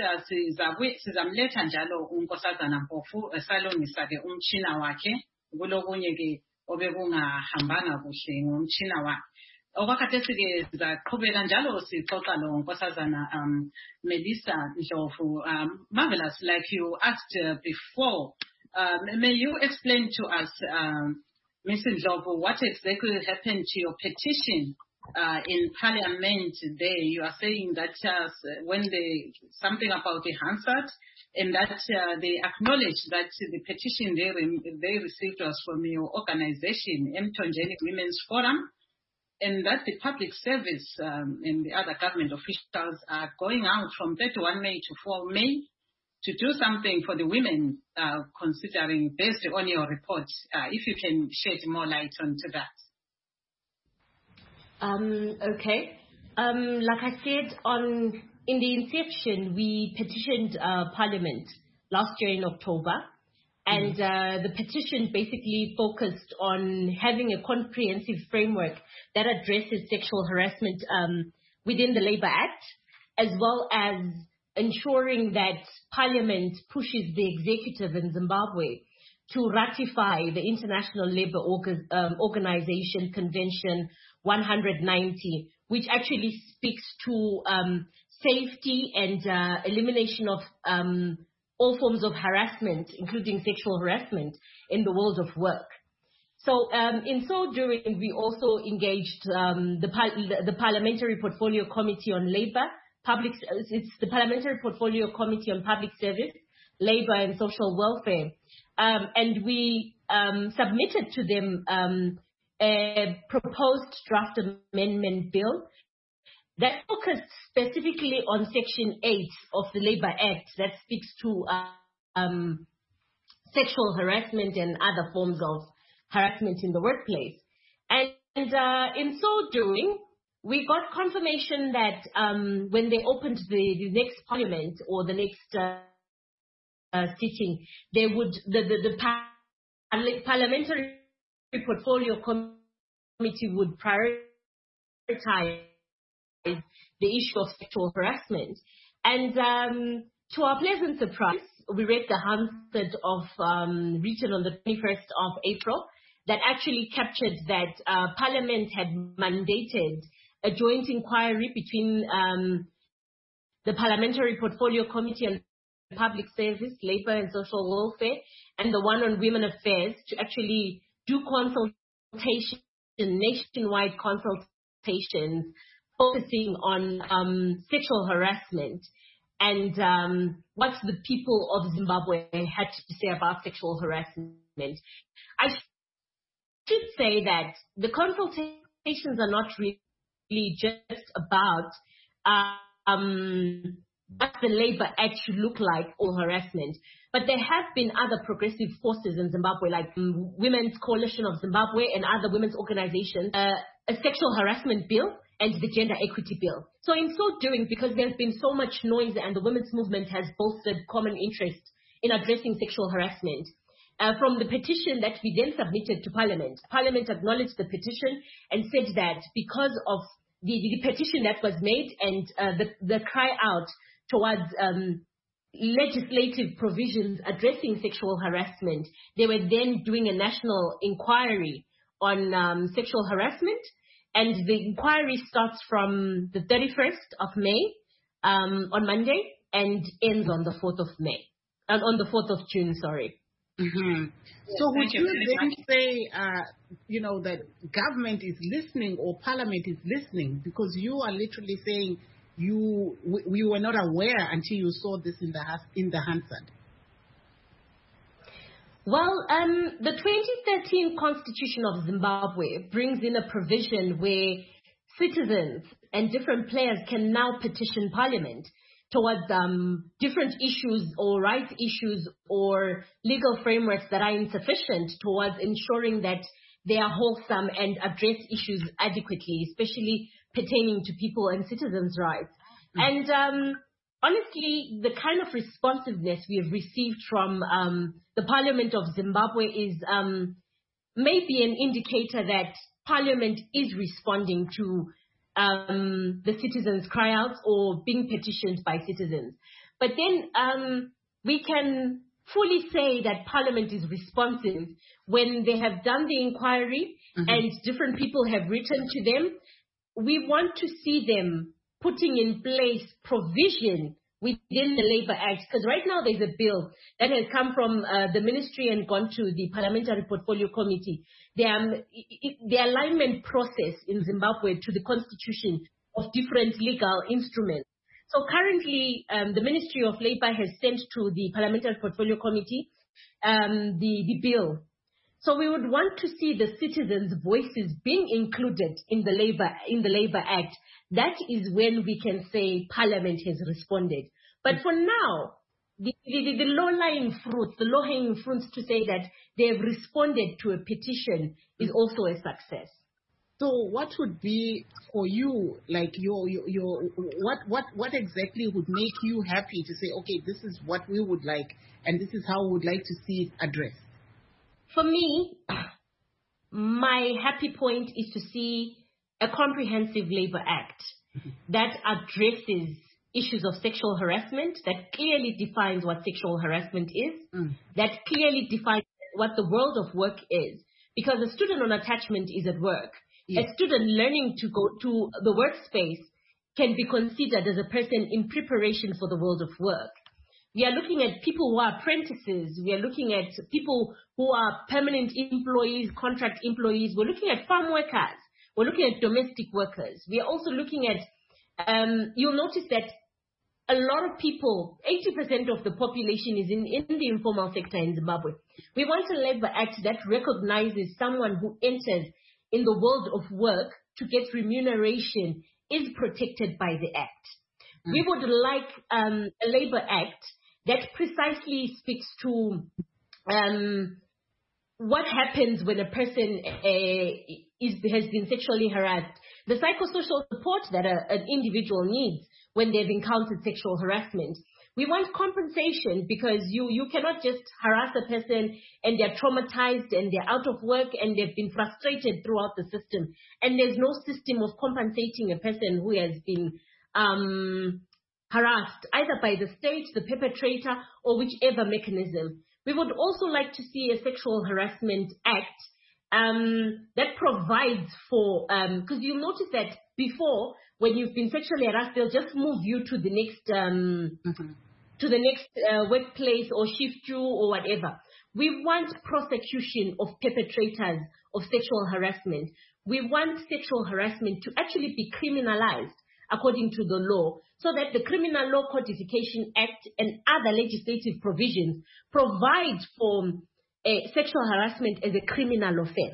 [SPEAKER 1] sizamletha njalo unkosazana Mpofu esalungisa-ke umtshina wakhe kulokunye-ke obekungahambanga kuhle ngomtshina wakhe. Okwakhathesi-ke sizaqhubeka njalo sixoxa lo nkosazana um Melissa Ndlovu. Um, Marvelous, like you asked uh, before, uh, may you explain to us, um, Miz Ndlovu, what exactly happened to your petition uh, in Parliament there? You are saying that uh, when they something about the Hansard, and that uh, they acknowledge that the petition they, they received was from your organization, Mtonjeni Women's Forum, and that the public service um, and the other government officials are going out from thirty-first May to fourth May to do something for the women, uh, considering based on your report. Uh, if you can shed more light onto that.
[SPEAKER 3] Um, okay. Um, like I said, on in the inception, we petitioned uh, Parliament last year in October. And uh, the petition basically focused on having a comprehensive framework that addresses sexual harassment um, within the Labour Act, as well as ensuring that Parliament pushes the executive in Zimbabwe to ratify the International Labour Org- um, Organization Convention one ninety, which actually speaks to um, safety and uh, elimination of um, all forms of harassment, including sexual harassment, in the world of work. So um, in so doing, we also engaged um, the, par- the Parliamentary Portfolio Committee on Labour, Public, it's the Parliamentary Portfolio Committee on Public Service, Labour and Social Welfare. Um, and we um, submitted to them um, a proposed draft amendment bill that focused specifically on Section eight of the Labour Act that speaks to uh, um, sexual harassment and other forms of harassment in the workplace. And, and uh, in so doing, we got confirmation that um, when they opened the, the next parliament or the next uh, uh, sitting, they would the, the, the par- Parliamentary Portfolio Committee would prioritize the issue of sexual harassment. And um, to our pleasant surprise, we read the Hansard of um, written on the twenty-first of April that actually captured that uh, Parliament had mandated a joint inquiry between um, the Parliamentary Portfolio Committee on Public Service, Labour and Social Welfare, and the one on Women Affairs to actually do consultation, nationwide consultations, focusing on um, sexual harassment and um, what the people of Zimbabwe had to say about sexual harassment. I should say that the consultations are not really just about um, what the Labour Act should look like or harassment, but there have been other progressive forces in Zimbabwe, like um, Women's Coalition of Zimbabwe and other women's organizations, uh, a sexual harassment bill and the gender equity bill. So in so doing, because there's been so much noise and the women's movement has bolstered common interest in addressing sexual harassment, uh, from the petition that we then submitted to Parliament, Parliament acknowledged the petition and said that because of the, the petition that was made and uh, the, the cry out towards um, legislative provisions addressing sexual harassment, they were then doing a national inquiry on um, sexual harassment, and the inquiry starts from the thirty-first of May um, on Monday and ends on the fourth of May, and uh, on the fourth of June, sorry.
[SPEAKER 2] Mm-hmm. So would you then say, uh, you know, that government is listening or Parliament is listening, because you are literally saying you we, we were not aware until you saw this in the in the Hansard?
[SPEAKER 3] Well, um, the twenty thirteen Constitution of Zimbabwe brings in a provision where citizens and different players can now petition Parliament towards um, different issues or rights issues or legal frameworks that are insufficient towards ensuring that they are wholesome and address issues adequately, especially pertaining to people and citizens' rights. Mm-hmm. And um, honestly, the kind of responsiveness we have received from um, the Parliament of Zimbabwe is um, maybe an indicator that Parliament is responding to um, the citizens' cry-outs or being petitioned by citizens. But then um, we can fully say that Parliament is responsive when they have done the inquiry, mm-hmm. and different people have written to them. We want to see them putting in place provision within the Labour Act, because right now there's a bill that has come from uh, the ministry and gone to the Parliamentary Portfolio Committee. The, um, it, the alignment process in Zimbabwe to the constitution of different legal instruments. So currently, um, the Ministry of Labour has sent to the Parliamentary Portfolio Committee um, the, the bill. So we would want to see the citizens' voices being included in the Labour in the Labour Act. That is when we can say Parliament has responded. But for now, the, the, the low-lying fruits, the low-hanging fruits to say that they have responded to a petition is also a success.
[SPEAKER 2] So what would be for you, like your, your, your what, what, what exactly would make you happy to say, okay, this is what we would like and this is how we would like to see it addressed?
[SPEAKER 3] For me, my happy point is to see a comprehensive Labour Act that addresses issues of sexual harassment, that clearly defines what sexual harassment is, mm. that clearly defines what the world of work is. Because a student on attachment is at work. Yes. A student learning to go to the workspace can be considered as a person in preparation for the world of work. We are looking at people who are apprentices. We are looking at people who are permanent employees, contract employees. We're looking at farm workers. We're looking at domestic workers. We are also looking at, um, you'll notice that a lot of people, eighty percent of the population is in, in the informal sector in Zimbabwe. We want a Labour Act that recognizes someone who enters in the world of work to get remuneration is protected by the Act. Mm. We would like um, a Labour Act that precisely speaks to um, what happens when a person uh, is, has been sexually harassed, the psychosocial support that a, an individual needs when they've encountered sexual harassment. We want compensation, because you, you cannot just harass a person and they're traumatized and they're out of work and they've been frustrated throughout the system. And there's no system of compensating a person who has been um, harassed, either by the state, the perpetrator, or whichever mechanism. We would also like to see a sexual harassment act um, that provides for, because um, you'll notice that before, when you've been sexually harassed, they'll just move you to the next um, mm-hmm. to the next uh, workplace or shift you or whatever. We want prosecution of perpetrators of sexual harassment. We want sexual harassment to actually be criminalized according to the law, so that the Criminal Law Codification Act and other legislative provisions provide for uh, sexual harassment as a criminal offense.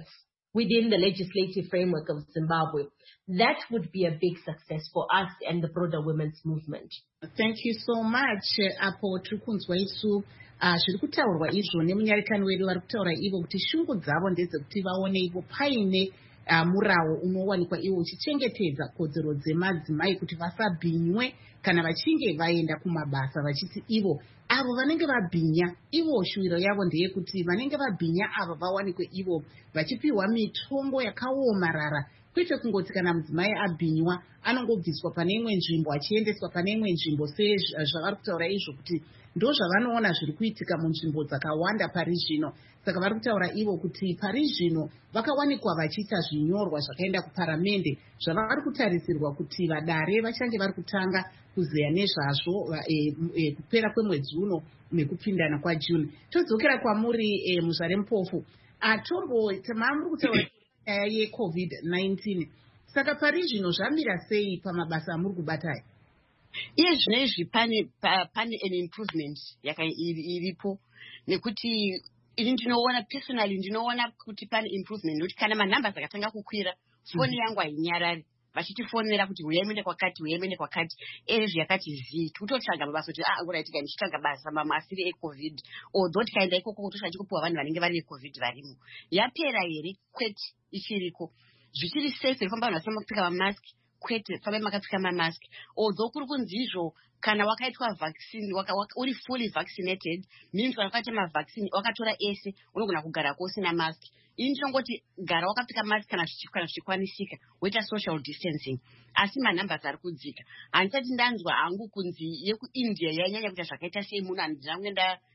[SPEAKER 3] within the legislative framework of Zimbabwe. That would be a big success for us and the broader women's movement.
[SPEAKER 2] Thank you so much. Apo trikunzwa isu zviri kutaurwa izvo nemunyarekani wedu vari kutaura ivo kuti shungu dzavo ndedzekuti vaone ivo paine murawo unowanikwa ivo uchichengetedza kodzero dzemadzimai kuti vasabhinywe kana vachinge vaenda kumabasa, vachiti ivo avo vanenge vabhinya, ivo shuwiro yavo ndeyekuti vanenge vabhinya ava vawanikwe ivo vachipiwa mitombo yakaomarara, kwete kungoti kana mudzimai abhinywa anongobviswa pane imwe nzvimbo achiendeswa pane imwe nzvimbo sezvavari kutaura izvo kuti ndo zvavanoona zviri kuitika munzvimbo dzakawanda pari zvino. Saka vari kutaura ivo kuti pari zvino vakawanikwa vachiita zvinyorwa zvakaenda kuparamende zvavari kutarisirwa kuti vadare vachange vari kutanga kuzeya nezvazvo e, e, kupera kwemwedzi uno nekupindana kwaJuni. Todzokera kwamuri e, muzvare mupofu atombo tamamuri kutaura nyaya yecovid nineteen, saka pari zvino zvamira sei pamabasa amuri kubata?
[SPEAKER 4] Iye zvinezvi pane pane an improvement yaka iripo nekuti ini ndinoona personally ndinoona kuti pane improvement nekuti kana manhamba akatanga kukwira foni yangu hainyarari vachitifonera kuti uyai kwakati uyai kwakati ezvi yakati zi kutotsvaga mabasa kuti ah ngora tika ndichitsvaga basa mama asiri ecovid although tikaenda ikoko kutosha chikupuwa vanhu vanenge vari ecovid varimo yapera here kwete ichiriko zvichiri safe kufamba vanhu vasema kupfeka mamask kwete fambe makapfeka mamask although kuri kunzi izvo kana wakaitwa vaccine waka, waka, uri fully vaccinated means wakati ma vaccine wakatora ese unogona kugara kusina mask. Ini ndinongoti gara wakapfeka mask kana zvichikwana zvichikwanisika woita social distancing, asi manhamba ari kudzika. Handisati ndanzwa hangu kunzi yekuIndia yanyanya kuita zvakaita sei munhu handinamwe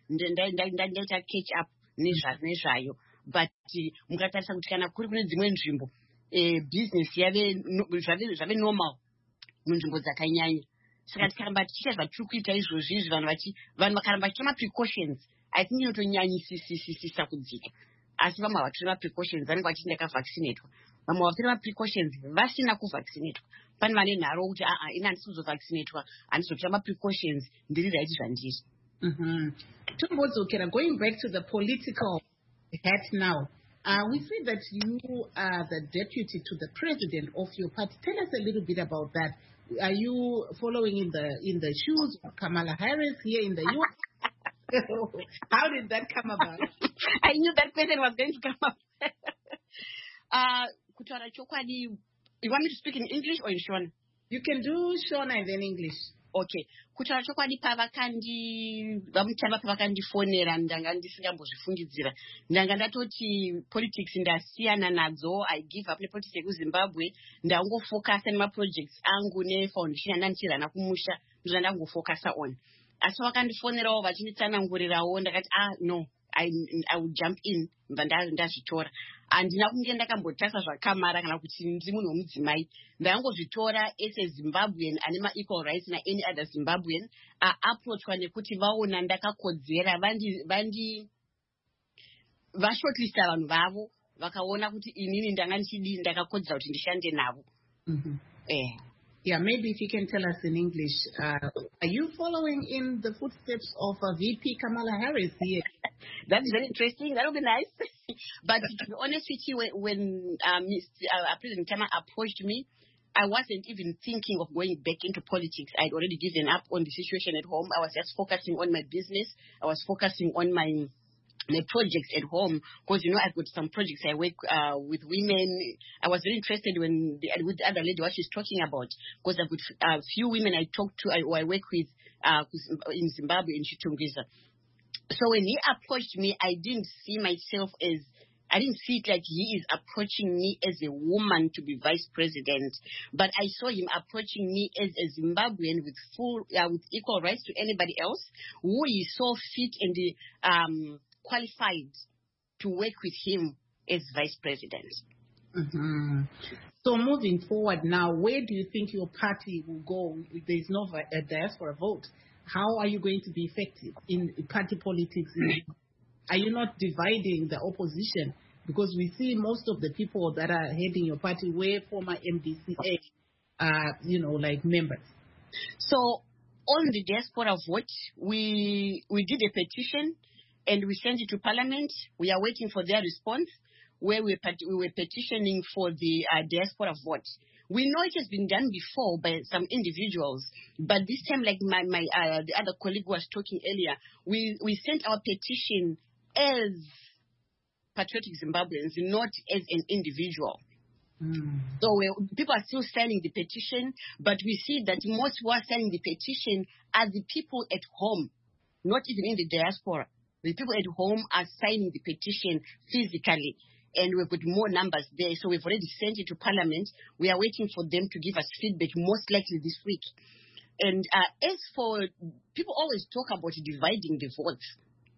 [SPEAKER 4] ndaita catch up nezvayo, but mukatarisa kuti kana kuri kune dzimwe nzvimbo eh, business yave zvave normal munzvimbo dzakanyanya. Saka tikaramba tichiita zvatiri kuita izvozvi izvi vanhu vachi vanhu vakaramba vachitora maprecautions I think inotonyanyisisisa kudzika. Asi vamwe havatori maprecautions vanenge vachienda kavaccinatwa, vamwe havatori maprecautions vasina kuvaccinatwa. Pane vane nharo kuti aa ini handisi kuzovaccinatwa handizotora maprecautions ndiri right zvandiri.
[SPEAKER 2] Mhm. Tombodzokera, going back to the political hat now. Uh, we see that you are the deputy to the president of your party. Tell us a little bit about that. Are you following in the in the shoes of Kamala Harris here in the U S? How did that come about?
[SPEAKER 4] I knew that question was going to come up. uh, Kutara Chokwadi, you want me to speak in English or in Shona?
[SPEAKER 2] You can do Shona and then English.
[SPEAKER 4] Okay. Kutaura chokwadi pavakandi vamutamba pavakandifonera ndanga ndisingambozvifungidzira ndanga ndatoti politics ndasiyana nadzo. I give up nepolitics yekuZimbabwe ndangofocusa nemaprojects angu nefoundation yandandichirana kumusha ndizvo ndangofocusa on. Asi vakandifonerawo vachinditsanangurirawo ndakati ah no I, I would jump in mba ndazvitora. Handina kunge ndakambotasa zvakamara kana kuti ndiri munhu womudzimai. Ndangozvitora as a Zimbabwean ane ma-equal rights na any other Zimbabwean. Aapproachwa nekuti vaona ndakakodzera vandi vandi vashortlista vanhu vavo vakaona kuti inini ndanga ndichidi ndakakodzera kuti ndishande navo.
[SPEAKER 2] Mhm.
[SPEAKER 4] Eh.
[SPEAKER 2] Yeah, maybe if you can tell us in English, uh, are you following in the footsteps of uh, V P Kamala Harris here?
[SPEAKER 4] That's very interesting. That would be nice. But to be honest with you, when uh, Mister Uh, President Tama approached me, I wasn't even thinking of going back into politics. I'd already given up on the situation at home. I was just focusing on my business. I was focusing on my my projects at home, because you know I've got some projects I work uh, with women. I was very interested when the, with the other lady what she's talking about, because I've got a uh, few women I talk to, I, or I work with uh, in Zimbabwe in Chitungwiza. So when he approached me, I didn't see myself as, I didn't see it like he is approaching me as a woman to be vice president, but I saw him approaching me as a Zimbabwean with full, uh, with equal rights to anybody else, who he saw fit and the, um, qualified to work with him as vice president.
[SPEAKER 2] Mm-hmm. So moving forward now, where do you think your party will go if there is no a diaspora vote? How are you going to be effective in party politics? Are you not dividing the opposition? Because we see most of the people that are heading your party were former M D C A, uh, you know, like members.
[SPEAKER 4] So on the diaspora vote, we we did a petition and we sent it to Parliament. We are waiting for their response. where we, pet- we were petitioning for the uh, diaspora vote. We know it has been done before by some individuals, but this time, like my, my uh, the other colleague was talking earlier, we, we sent our petition as patriotic Zimbabweans, not as an individual. Mm. So we, people are still signing the petition, but we see that most who are signing the petition are the people at home, not even in the diaspora. The people at home are signing the petition physically, and we've got more numbers there. So we've already sent it to Parliament. We are waiting for them to give us feedback, most likely this week. And uh, as for people always talk about dividing the votes,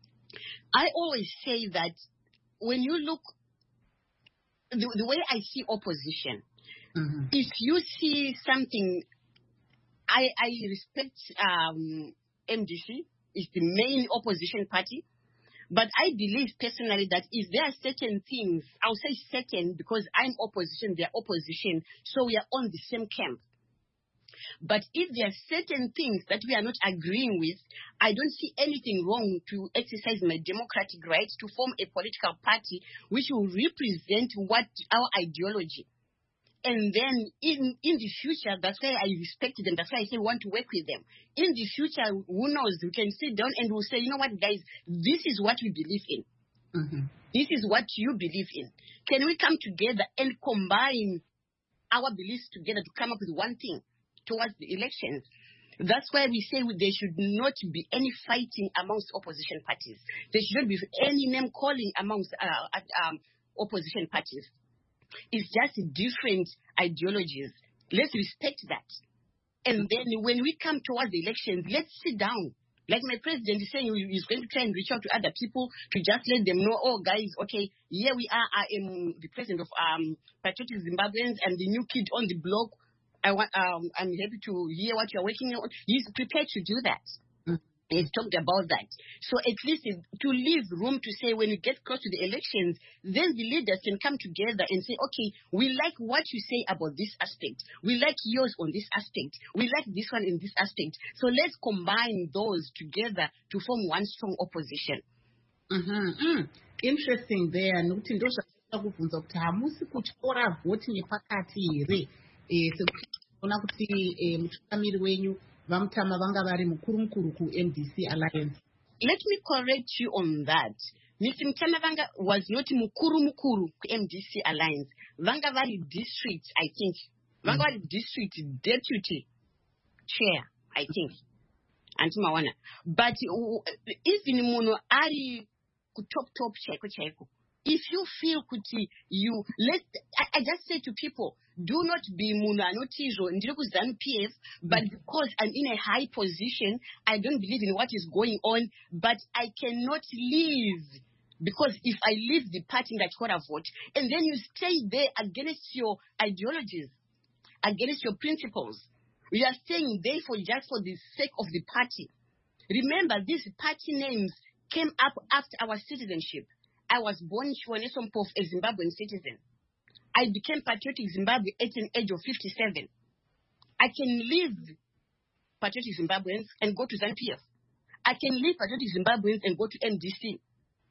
[SPEAKER 4] I always say that when you look, the, the way I see opposition, mm-hmm. if you see something, I, I respect um, M D C, is the main opposition party, but I believe personally that if there are certain things, I'll say certain because I'm opposition, they're opposition, so we are on the same camp. But if there are certain things that we are not agreeing with, I don't see anything wrong to exercise my democratic right to form a political party which will represent what our ideology. And then in, in the future, that's why I respect them. That's why I say I want to work with them. In the future, who knows, we can sit down and we'll say, you know what, guys, this is what we believe in. Mm-hmm. This is what you believe in. Can we come together and combine our beliefs together to come up with one thing towards the elections? That's why we say there should not be any fighting amongst opposition parties. There should not be any name calling amongst uh, um, opposition parties. It's just different ideologies. Let's respect that. And then when we come towards the elections, let's sit down. Like my president is saying, he's going to try and reach out to other people to just let them know, oh, guys, okay, here we are. I am the president of um, Patriotic Zimbabweans and the new kid on the block. I want, um, I'm happy to hear what you're working on. He's prepared to do that. Mm. He's talked about that. So at least to leave room to say when we get close to the elections, then the leaders can come together and say, okay, we like what you say about this aspect. We like yours on this aspect. We like this one in this aspect. So let's combine those together to form one strong opposition.
[SPEAKER 2] Mm-hmm. Mm. Interesting there. Nokuti ndozvakuda kubvunza kuti hamusi kutyora vhoti nepakati here. Sekuona kuti mutungamiri wenyu vamutama vanga vari mukuru mukuru ku-M D C Alliance.
[SPEAKER 4] Let me correct you on that. Mister Mutama was not mukuru mukuru ku-M D C Alliance. Vanga vari district, I think. Vanga vari mm. district deputy chair, I think. Antimawana. But even muno ari ku top top chaiko chaiko. If you feel kuti you let I, I just say to people, do not be munanotizo ndiri P F, but because I'm in a high position, I don't believe in what is going on, but I cannot leave. Because if I leave the party that got a vote, and then you stay there against your ideologies, against your principles, you are staying there for just for the sake of the party. Remember, these party names came up after our citizenship. I was born Shwanesompof, a Zimbabwean citizen. I became Patriotic Zimbabwe at an age of fifty-seven. I can leave Patriotic Zimbabweans and go to P F. I can leave Patriotic Zimbabweans and go to M D C.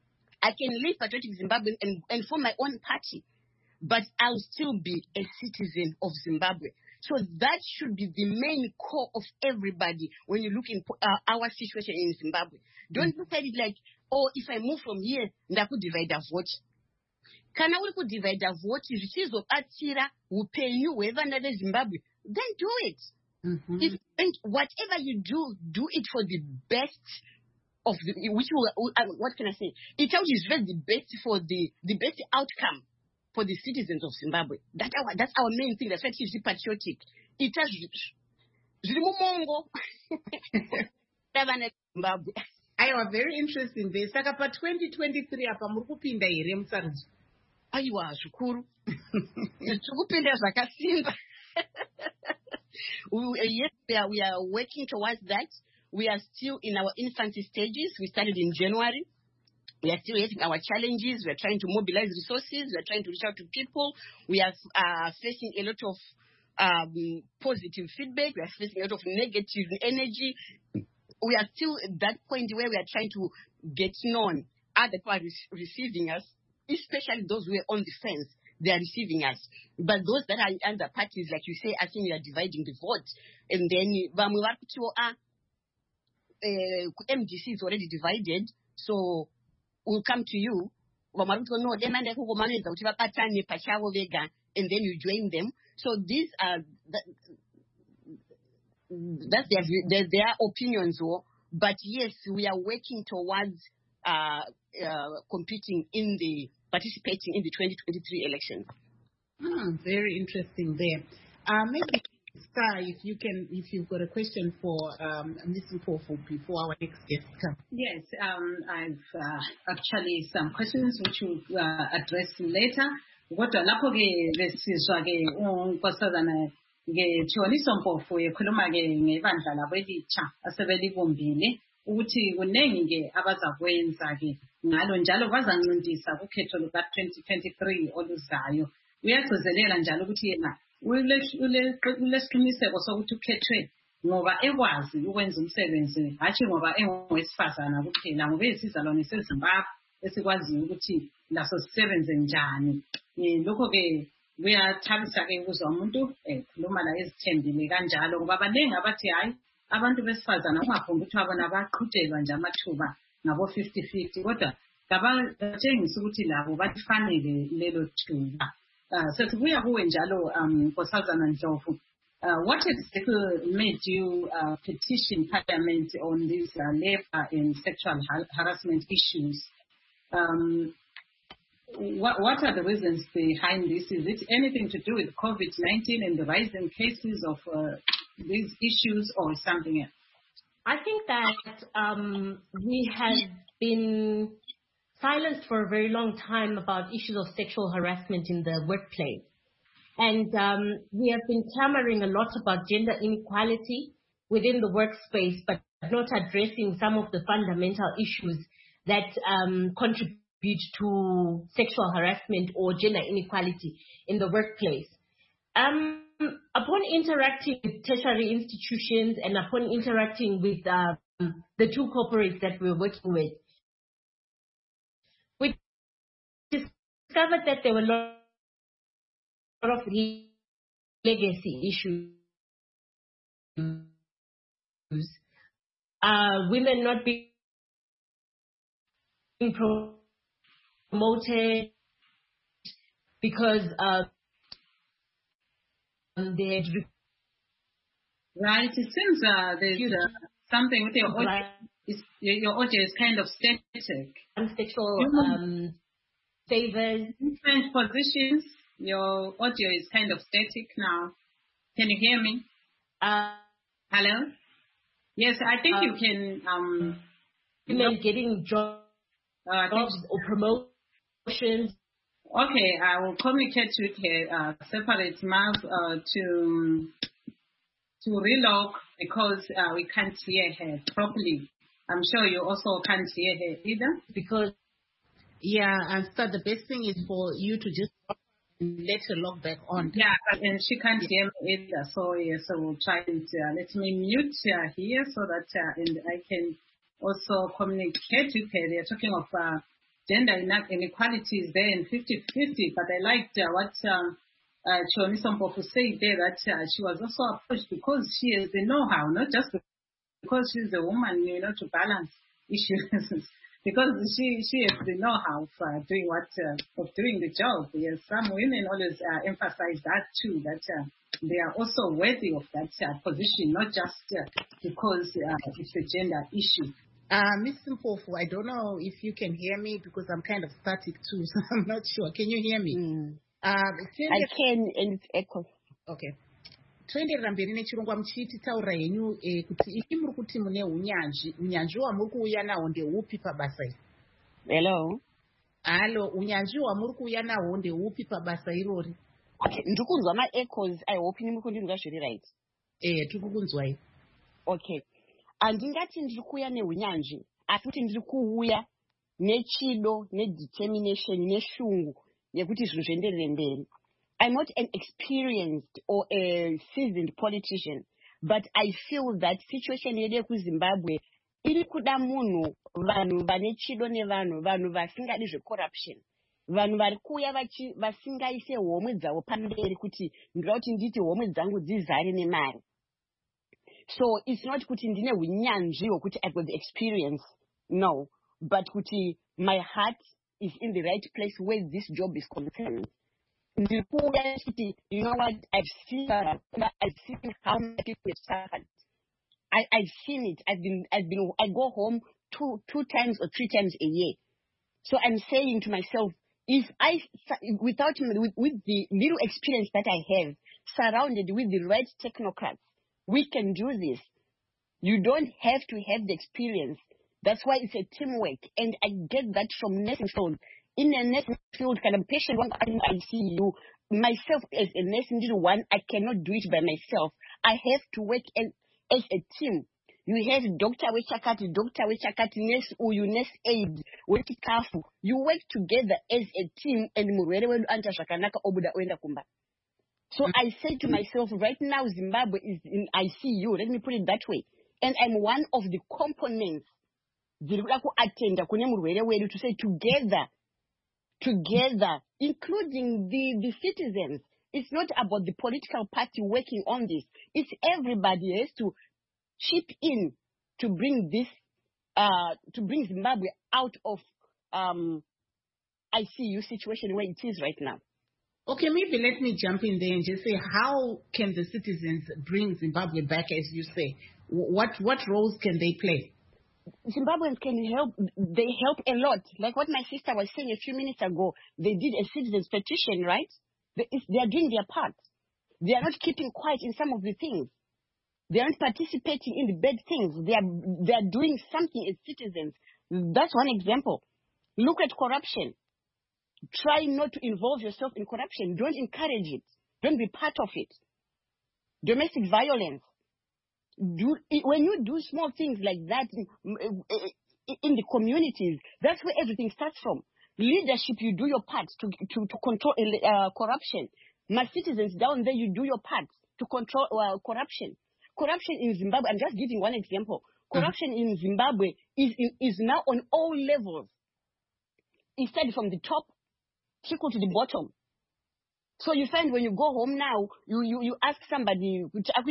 [SPEAKER 4] I can leave Patriotic Zimbabweans and, and form my own party. But I'll still be a citizen of Zimbabwe. So that should be the main core of everybody when you look in uh, our situation in Zimbabwe. Don't mm-hmm. look at it like, oh, if I move from here, I could divide a vote. Can I could divide a vote? If it is of Atira, will pay you wherever another Zimbabwe, then do it. Mm-hmm. If, and whatever you do, do it for the best of the, which will, uh, what can I say? It is really the best for the, the best outcome for the citizens of Zimbabwe. That our, that's our main thing. That's why it is patriotic. It has Zimbabwe.
[SPEAKER 2] I was very interesting there. Saka pa twenty twenty-three apa muri kupinda here musarudzo.
[SPEAKER 4] Aiwa zvikuru. Tikupinda zvakasimba. Yes, we are, we are working towards that. We are still in our infancy stages. We started in January. We are still having our challenges. We are trying to mobilize resources. We are trying to reach out to people. We are uh, facing a lot of um, positive feedback. We are facing a lot of negative energy. We are still at that point where we are trying to get known. Other people are re- receiving us. especially those who are on the fence, they are receiving us. But those that are under parties, like you say, I think we are dividing the vote. And then uh, M D C is already divided, so we'll come to you. And then you join them. So these are that, that's their, their, their opinions. But yes, we are working towards uh, uh, competing in the participating in the twenty twenty-three elections.
[SPEAKER 2] Hmm, very interesting there. Uh, maybe Star, if you can, if you've got a question for um, Miz Mpofu before our next guest comes.
[SPEAKER 1] Yes, um, I've uh, actually some questions which we'll uh, address later. Kodwa lapho ke besizwa ke unkosazana ke Tholiso Mpofu ekhuluma ke ngebandla labo elitsha asebelibumbile ukuthi kunengi ke abazakwenza ke ngalo njalo bazancindisa kukhetho luka twenty twenty-three oluzayo. Uyagcizelela njalo ukuthi yena ulesiqiniseko sokuthi ukhethwe ngoba ekwazi ukwenza umsebenzi hatshi ngoba engowesifazana kuphela ngoba esizalwane seZimbabwe esikwazi ukuthi laso sisebenze njani. Lokho ke kuyathabisa ke ukuzwa umuntu ekhuluma la ezithembile kanjalo ngoba abaningi abathi hayi abantu besifazana ungaphonga ukuthi abona baqhutshelwa nje amathuba ngabo fifty fifty kodwa kabatshengisa ukuthi labo bafanele lelo thuba. Uh, so sesibuya kuwe njalo um Nkosazana Ndlovu, uh, what exactly made you uh, petition Parliament on these uh, labor and sexual har- harassment issues? Um, what, what are the reasons behind this? Is it anything to do with COVID nineteen and the rise in cases of uh, these issues or something else?
[SPEAKER 3] I think that um, we have been silenced for a very long time about issues of sexual harassment in the workplace. And um, we have been clamoring a lot about gender inequality within the workspace, but not addressing some of the fundamental issues that um, contribute to sexual harassment or gender inequality in the workplace. Um, upon interacting with tertiary institutions and upon interacting with um, the two corporates that we're working with, we discovered that there were a lot of legacy issues. Uh, women not being promoted because uh, they had
[SPEAKER 1] right. It seems uh, there's uh, something with your audio. Is, your audio is kind of static.
[SPEAKER 3] Sexual um, favors.
[SPEAKER 1] Different positions. Your audio is kind of static now. Can you hear me?
[SPEAKER 3] Uh,
[SPEAKER 1] Hello? Yes, I think uh, you can... Um,
[SPEAKER 3] women getting jobs
[SPEAKER 1] uh,
[SPEAKER 3] or promotions.
[SPEAKER 1] Okay, I will communicate with her, uh, separate mouth uh, to to relog because uh, we can't hear her properly. I'm sure you also can't hear her either.
[SPEAKER 3] Because,
[SPEAKER 2] yeah, and so the best thing is for you to just let her log back on.
[SPEAKER 1] Yeah, and she can't hear me either. So, yeah, so we'll try and uh, let me mute uh, here so that uh, and I can also communicate with her. They're talking of uh, gender inequalities there in fifty fifty, but I liked uh, what um, uh, Tholiso Mpofu said there, that uh, she was also approached because she has the know-how, not just because she's a woman, you know, to balance issues. Because she she has the know-how of uh, doing what uh, of doing the job. Yes, some women always uh, emphasize that too, that uh, they are also worthy of that uh, position, not just uh, because uh, it's a gender issue.
[SPEAKER 2] Uh, Miz Mpofu, I don't know if you can hear me because I'm kind of static too, so I'm not sure. Can you hear me?
[SPEAKER 4] Mm.
[SPEAKER 2] Uh,
[SPEAKER 4] I can, and it's echo.
[SPEAKER 2] Okay. Toenderera mberi nechirongwa muchiti taura henyu eh, kuti iki muri kuti mune unyanzvi unyanzvi wamuri kuuya nawo ndeupi pabasa iri?
[SPEAKER 4] Hello.
[SPEAKER 2] Halo, unyanzvi wamuri kuuya nawo ndeupi pabasa irori?
[SPEAKER 4] Okay, ndiri kunzwa ma echoes. I hope muri kundinzwa zviri right.
[SPEAKER 2] Eh, tiri kunzwai.
[SPEAKER 4] Okay. Andingati ndiri kuuya neunyanzvi, asi kuti ndiri kuuya nechido, nedetermination, neshungu yekuti zvinhu zvienderere mberi. I'm not an experienced or a seasoned politician, but I feel that situation yedu kuZimbabwe iri kuda munhu vanhu vane chido nevanhu vanhu vasingadi zvecorruption. vanhu vari kuuya vasingaise homwe dzavo pamberi kuti ndoda kuti nditi homwe dzangu dzizare nemari. So it's not kuti ndine hunyanzvi hwokuti I've got the experience, no, but kuti my heart is in the right place where this job is concerned. You know what, I've seen I've seen how many people have suffered. I, I've seen it. I've been I've been I go home two two times or three times a year. So I'm saying to myself, if I without with, with the little experience that I have, surrounded with the right technocrats, we can do this. You don't have to have the experience. That's why it's a teamwork. And I get that from nursing field. In a nursing field, kind of patient one I see you. Myself as a nursing one, I cannot do it by myself. I have to work as, as a team. You have doctor wechakati, doctor wechakati, nurse uyu, nurse aid, wechikafu. You work together as a team and murwere wenu anta shakanaka obuda oenda kumba. So I say to myself, right now Zimbabwe is in I C U. Let me put it that way. And I'm one of the components to say together, together, including the, the citizens. It's not about the political party working on this. It's everybody has to chip in to bring this, uh, to bring Zimbabwe out of um, I C U situation where it is right now.
[SPEAKER 2] Okay, maybe let me jump in there and just say, how can the citizens bring Zimbabwe back, as you say? What what roles can they play?
[SPEAKER 4] Zimbabweans can help. They help a lot. Like what my sister was saying a few minutes ago, they did a citizens petition, right? They, they are doing their part. They are not keeping quiet in some of the things. They aren't participating in the bad things. They are they are doing something as citizens. That's one example. Look at corruption. Try not to involve yourself in corruption. Don't encourage it. Don't be part of it. Domestic violence. Do, when you do small things like that in, in the communities, that's where everything starts from. Leadership, you do your part to, to, to control uh, corruption. My citizens down there, you do your part to control uh, corruption. Corruption in Zimbabwe, I'm just giving one example. Corruption mm-hmm. in Zimbabwe is, is now on all levels. It started from the top, trickle to the bottom. So you find when you go home now, you, you, you ask somebody, every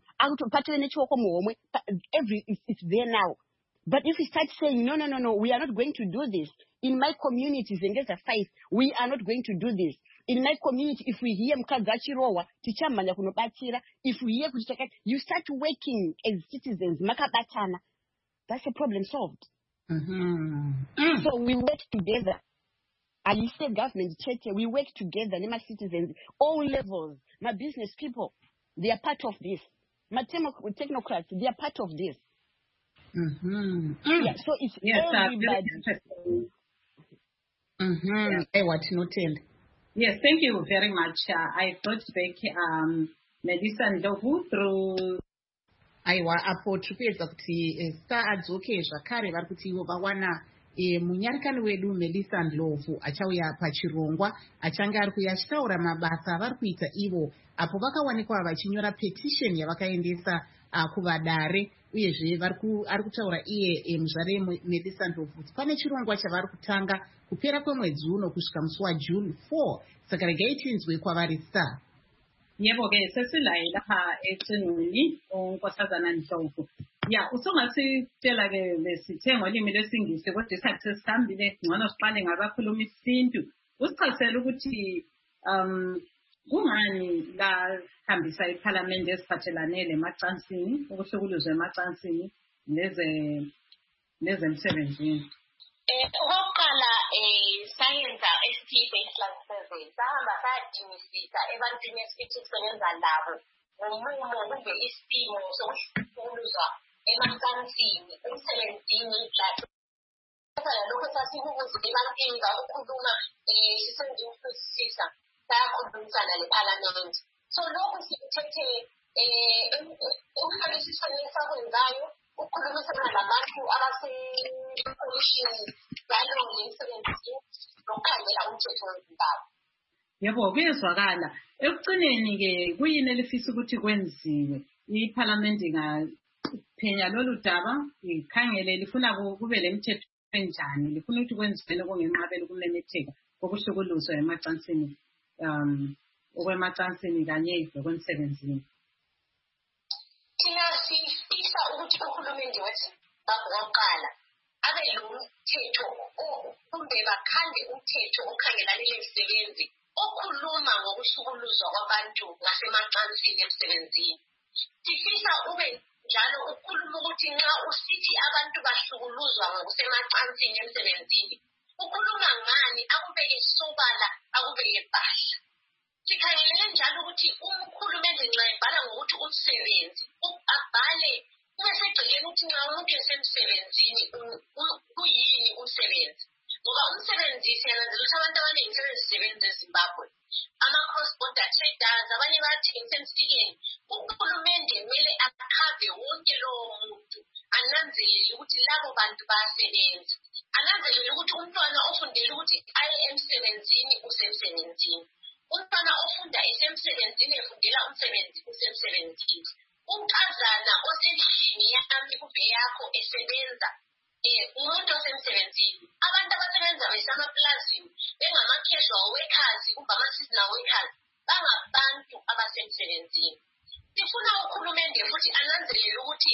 [SPEAKER 4] it's, it's there now. But if you start saying, no, no, no, no, we are not going to do this. In my communities, and there's a fight, we are not going to do this. In my community, if we hear Mkazachirowa, if we hear, you start working as citizens, Makabatana. That's a problem solved.
[SPEAKER 2] Mm-hmm. Mm.
[SPEAKER 4] So we work together. I state government, church, we work together, my citizens, all levels, my business people, they are part of this. My technocrats, they are part of this.
[SPEAKER 2] Mm-hmm.
[SPEAKER 4] Yeah, so it's
[SPEAKER 1] yes,
[SPEAKER 4] everybody.
[SPEAKER 2] Mm-hmm.
[SPEAKER 1] Yeah.
[SPEAKER 2] What noted.
[SPEAKER 1] Yes, thank you very much. Uh, I brought back um, Melissa Ndlovu through.
[SPEAKER 2] Aiwa apo tripedza kuti sta adzoke zvakare vari kuti ivo vawana e, munyarikani wedu Melissa Ndlovu achauya pachirongwa achange ari kuya achitaura mabasa avari kuita ivo apo vakawanikwa vachinyora petition yavakaendesa uh, kuvadare uyezve ari kutaura iye e, muzvare Melissa Ndlovu kuti pane chirongwa chavari kutanga kupera kwemwedzi uno kusvika musi waJune four saka regai tinzwe kwavari sta.
[SPEAKER 1] Yebo ke sesilayi lapha ecingweni unkosazana Ndlovu. Ya usungasitshela ke lesithe ngolimi lwesingisi kodwa isikhathi sesihambile ngcono siqale ngabakhuluma isintu. Usichazela ukuthi um kungani la hambisa iParliament esiphathelane lemacansini ukuhlukuluzwa emacansini leze lezemsebenzini.
[SPEAKER 5] Eh okokuqala eh sayenza S T baseline survey sahamba sadingisisa ebantwini esithi sisebenza labo ngomumo kumbe isimo sokuhlukuluzwa emacansini emsebenzini la lokho sasikubuza ebantwini ngakukhuluma eh sisendinifisisa sayakhulumisana leParliament. So lokho sikuthethe eh umhlalisisane sakwenzayo ukukhulumisana labantu abasepolishini njalo ngemsebenzi nokukhangela umthetho wezimbabwe.
[SPEAKER 1] Yebo kuyezwakala. Ekugcineni ke kuyini elifisa ukuthi kwenziwe? iParliament ingaphenya lolu daba ikhangele lifuna kube lemithetho enjani lifuna ukuthi kwenziwe kongenqabela ukumemetheka kokuhlukuluzwa emacansini um okwemacansini kanye nokwemsebenzini.
[SPEAKER 5] Thina sifisa ukuthi uhulumende weZimbabwe wokuqala abe lomthetho kumbe bakhande umthetho okhangelane nemisebenzi okhuluma ngokuhlukuluzwa kwabantu ngasemacansini emsebenzini. Sifisa ube njalo ukhuluma ukuthi nxa usithi abantu bahlukuluzwa ngokusemacansini emsebenzini ukhuluma ngani, akubeke sobala, akubeke bahla. Sikhangelele njalo ukuthi umkhulumeli nxa ebhala ngokuthi umsebenzi abhale ubesegcekeni ukuthi nxa umuntu esemsebenzini kuyini umsebenzi. Ngoba umsebenzi siyananzela ukuthi abantu abaningi sebezisebenza eZimbabwe, ama-cross border traders, abanye bayathengisa emsikeni. Uhulumende kumele akhave wonke lowo muntu, ananzelele ukuthi labo bantu bayasebenza, ananzelele ukuthi umntwana ofundela ukuthi aye emsebenzini usemsebenzini, umntwana ofunda esemsebenzini efundela umsebenzi usemsebenzini, unkazana osendlini yami kumbe yakho esebenza umuntu osemsebenzini. Abantu abasebenza besemaplazini bengama-casual workers kumbe ama-seasonal workers bangabantu abasemsebenzini. Sifuna uhulumende futhi ananzelele ukuthi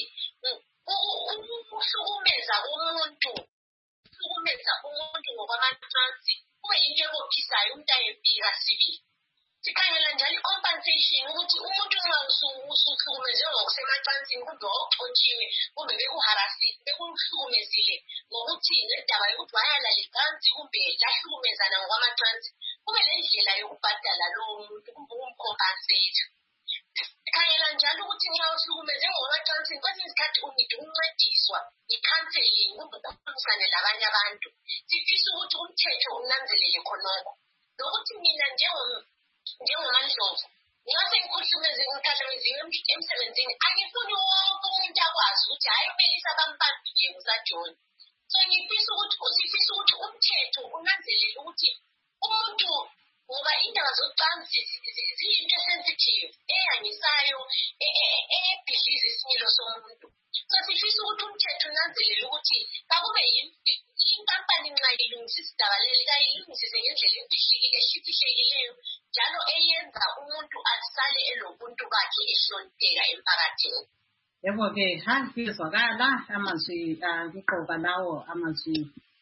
[SPEAKER 5] ukuhlukumeza umuntu ukuhlukumeza umuntu ngokwamacansi kube yinto ebophisayo umuntu ayempika sibili. Sikhangela njalo i-compensation ukuthi umuntu nxa usuhlukumezwe ngokusemacansini kumbe wawuxotshiwe kumbe bekuharasile bekuhlukumezile ngokuthi ngendaba yokuthi wayalala icansi kumbe lahlukumezana ngokwamacansi, kube lendlela yokubhadala lowo muntu kumbe ukumcompensate. Sikhangela njalo ukuthi nxa uhlukumeze ngokwamacansini kwesinye isikhathi unida ukuncediswa i-counseling kumbe ukukhulumisane labanye abantu. Sifisa ukuthi umthetho unanzelele khonokho nokuthi mina njengomandlovu ngingase ngikhuhlumeze ngikhahlameziwe emsebenzini, angifuni wonke umuntu akwazi ukuthi hayi uMelisa bambambile ngusajoni. So ngifisa ukuthi sifisa ukuthi umthetho unanzelele ukuthi umuntu ngoba indaba zocansi ziyinto sensitive eyangisayo ebhidliza isimilo somuntu. So sifisa ukuthi umthetho unanzelele ukuthi kakube inkampani nxa ilungisisa idaba leli kayilungisise ngendlela ehlukihlekileyo njalo eyenza umuntu asale elobuntu bakhe ehlonipheka emphakathini.
[SPEAKER 1] Yebo-ke hangizwakala amazwi kuqoka lawo amazwi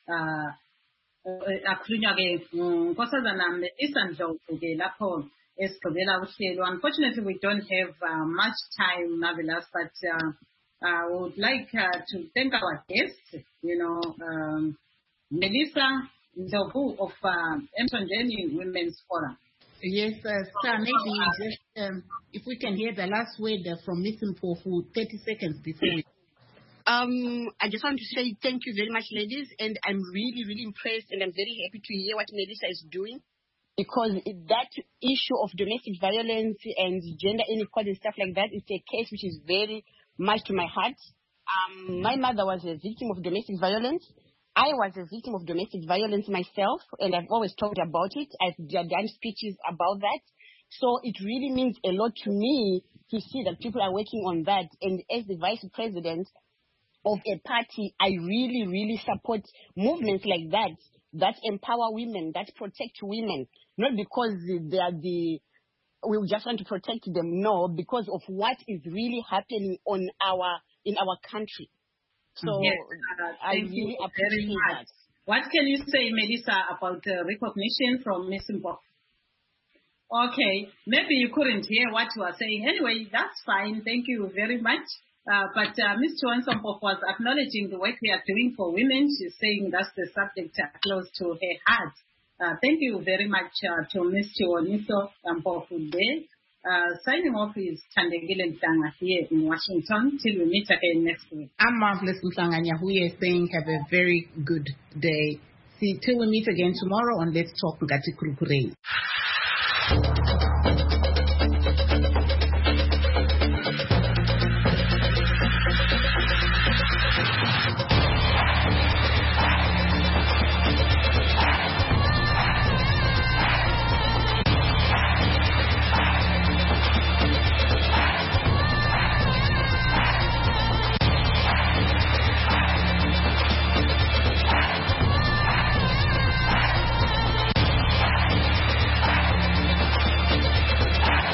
[SPEAKER 1] akhulunywa-ke Nkosazana Melisa Ndlovu-ke lapho esigqibela uhlelo. Unfortunately, we don't have uh, much time, Marvelous, but uh, I would like uh, to thank our guests, you know, um, Melisa Ndlovu of uh, Emsonjeni Women's Forum.
[SPEAKER 2] Yes, uh, sir, maybe just um, if we can hear the last word uh, from Miz Mpofu, thirty seconds before we...
[SPEAKER 4] Um, I just want to say thank you very much, ladies, and I'm really, really impressed, and I'm very happy to hear what Melisa is doing, because that issue of domestic violence and gender inequality and stuff like that is a case which is very much to my heart. Um, my mother was a victim of domestic violence. I was a victim of domestic violence myself, and I've always talked about it. I've done speeches about that. So it really means a lot to me to see that people are working on that. And as the vice president of a party, I really, really support movements like that, that empower women, that protect women. Not because they are the, we just want to protect them, no, because of what is really happening on our, in our country. So
[SPEAKER 1] yes, uh,
[SPEAKER 4] I really appreciate that.
[SPEAKER 1] What can you say, Melisa, about uh, recognition from Miz Mpofu? Okay, maybe you couldn't hear what you were saying. Anyway, that's fine. Thank you very much. Uh, but uh, Miz Johnson Mpofu was acknowledging the work we are doing for women. She's saying that's the subject uh, close to her heart. Uh, thank you very much uh, to Miz Chiwoniso Mpofu there. Uh, signing off is Thandekile Mhlanga here in Washington. Till we meet again next week.
[SPEAKER 2] I'm Marvelous Mhlanga Nyahuye saying have a very good day. See, till we meet again tomorrow on Let's Talk Ngati Kurukurei.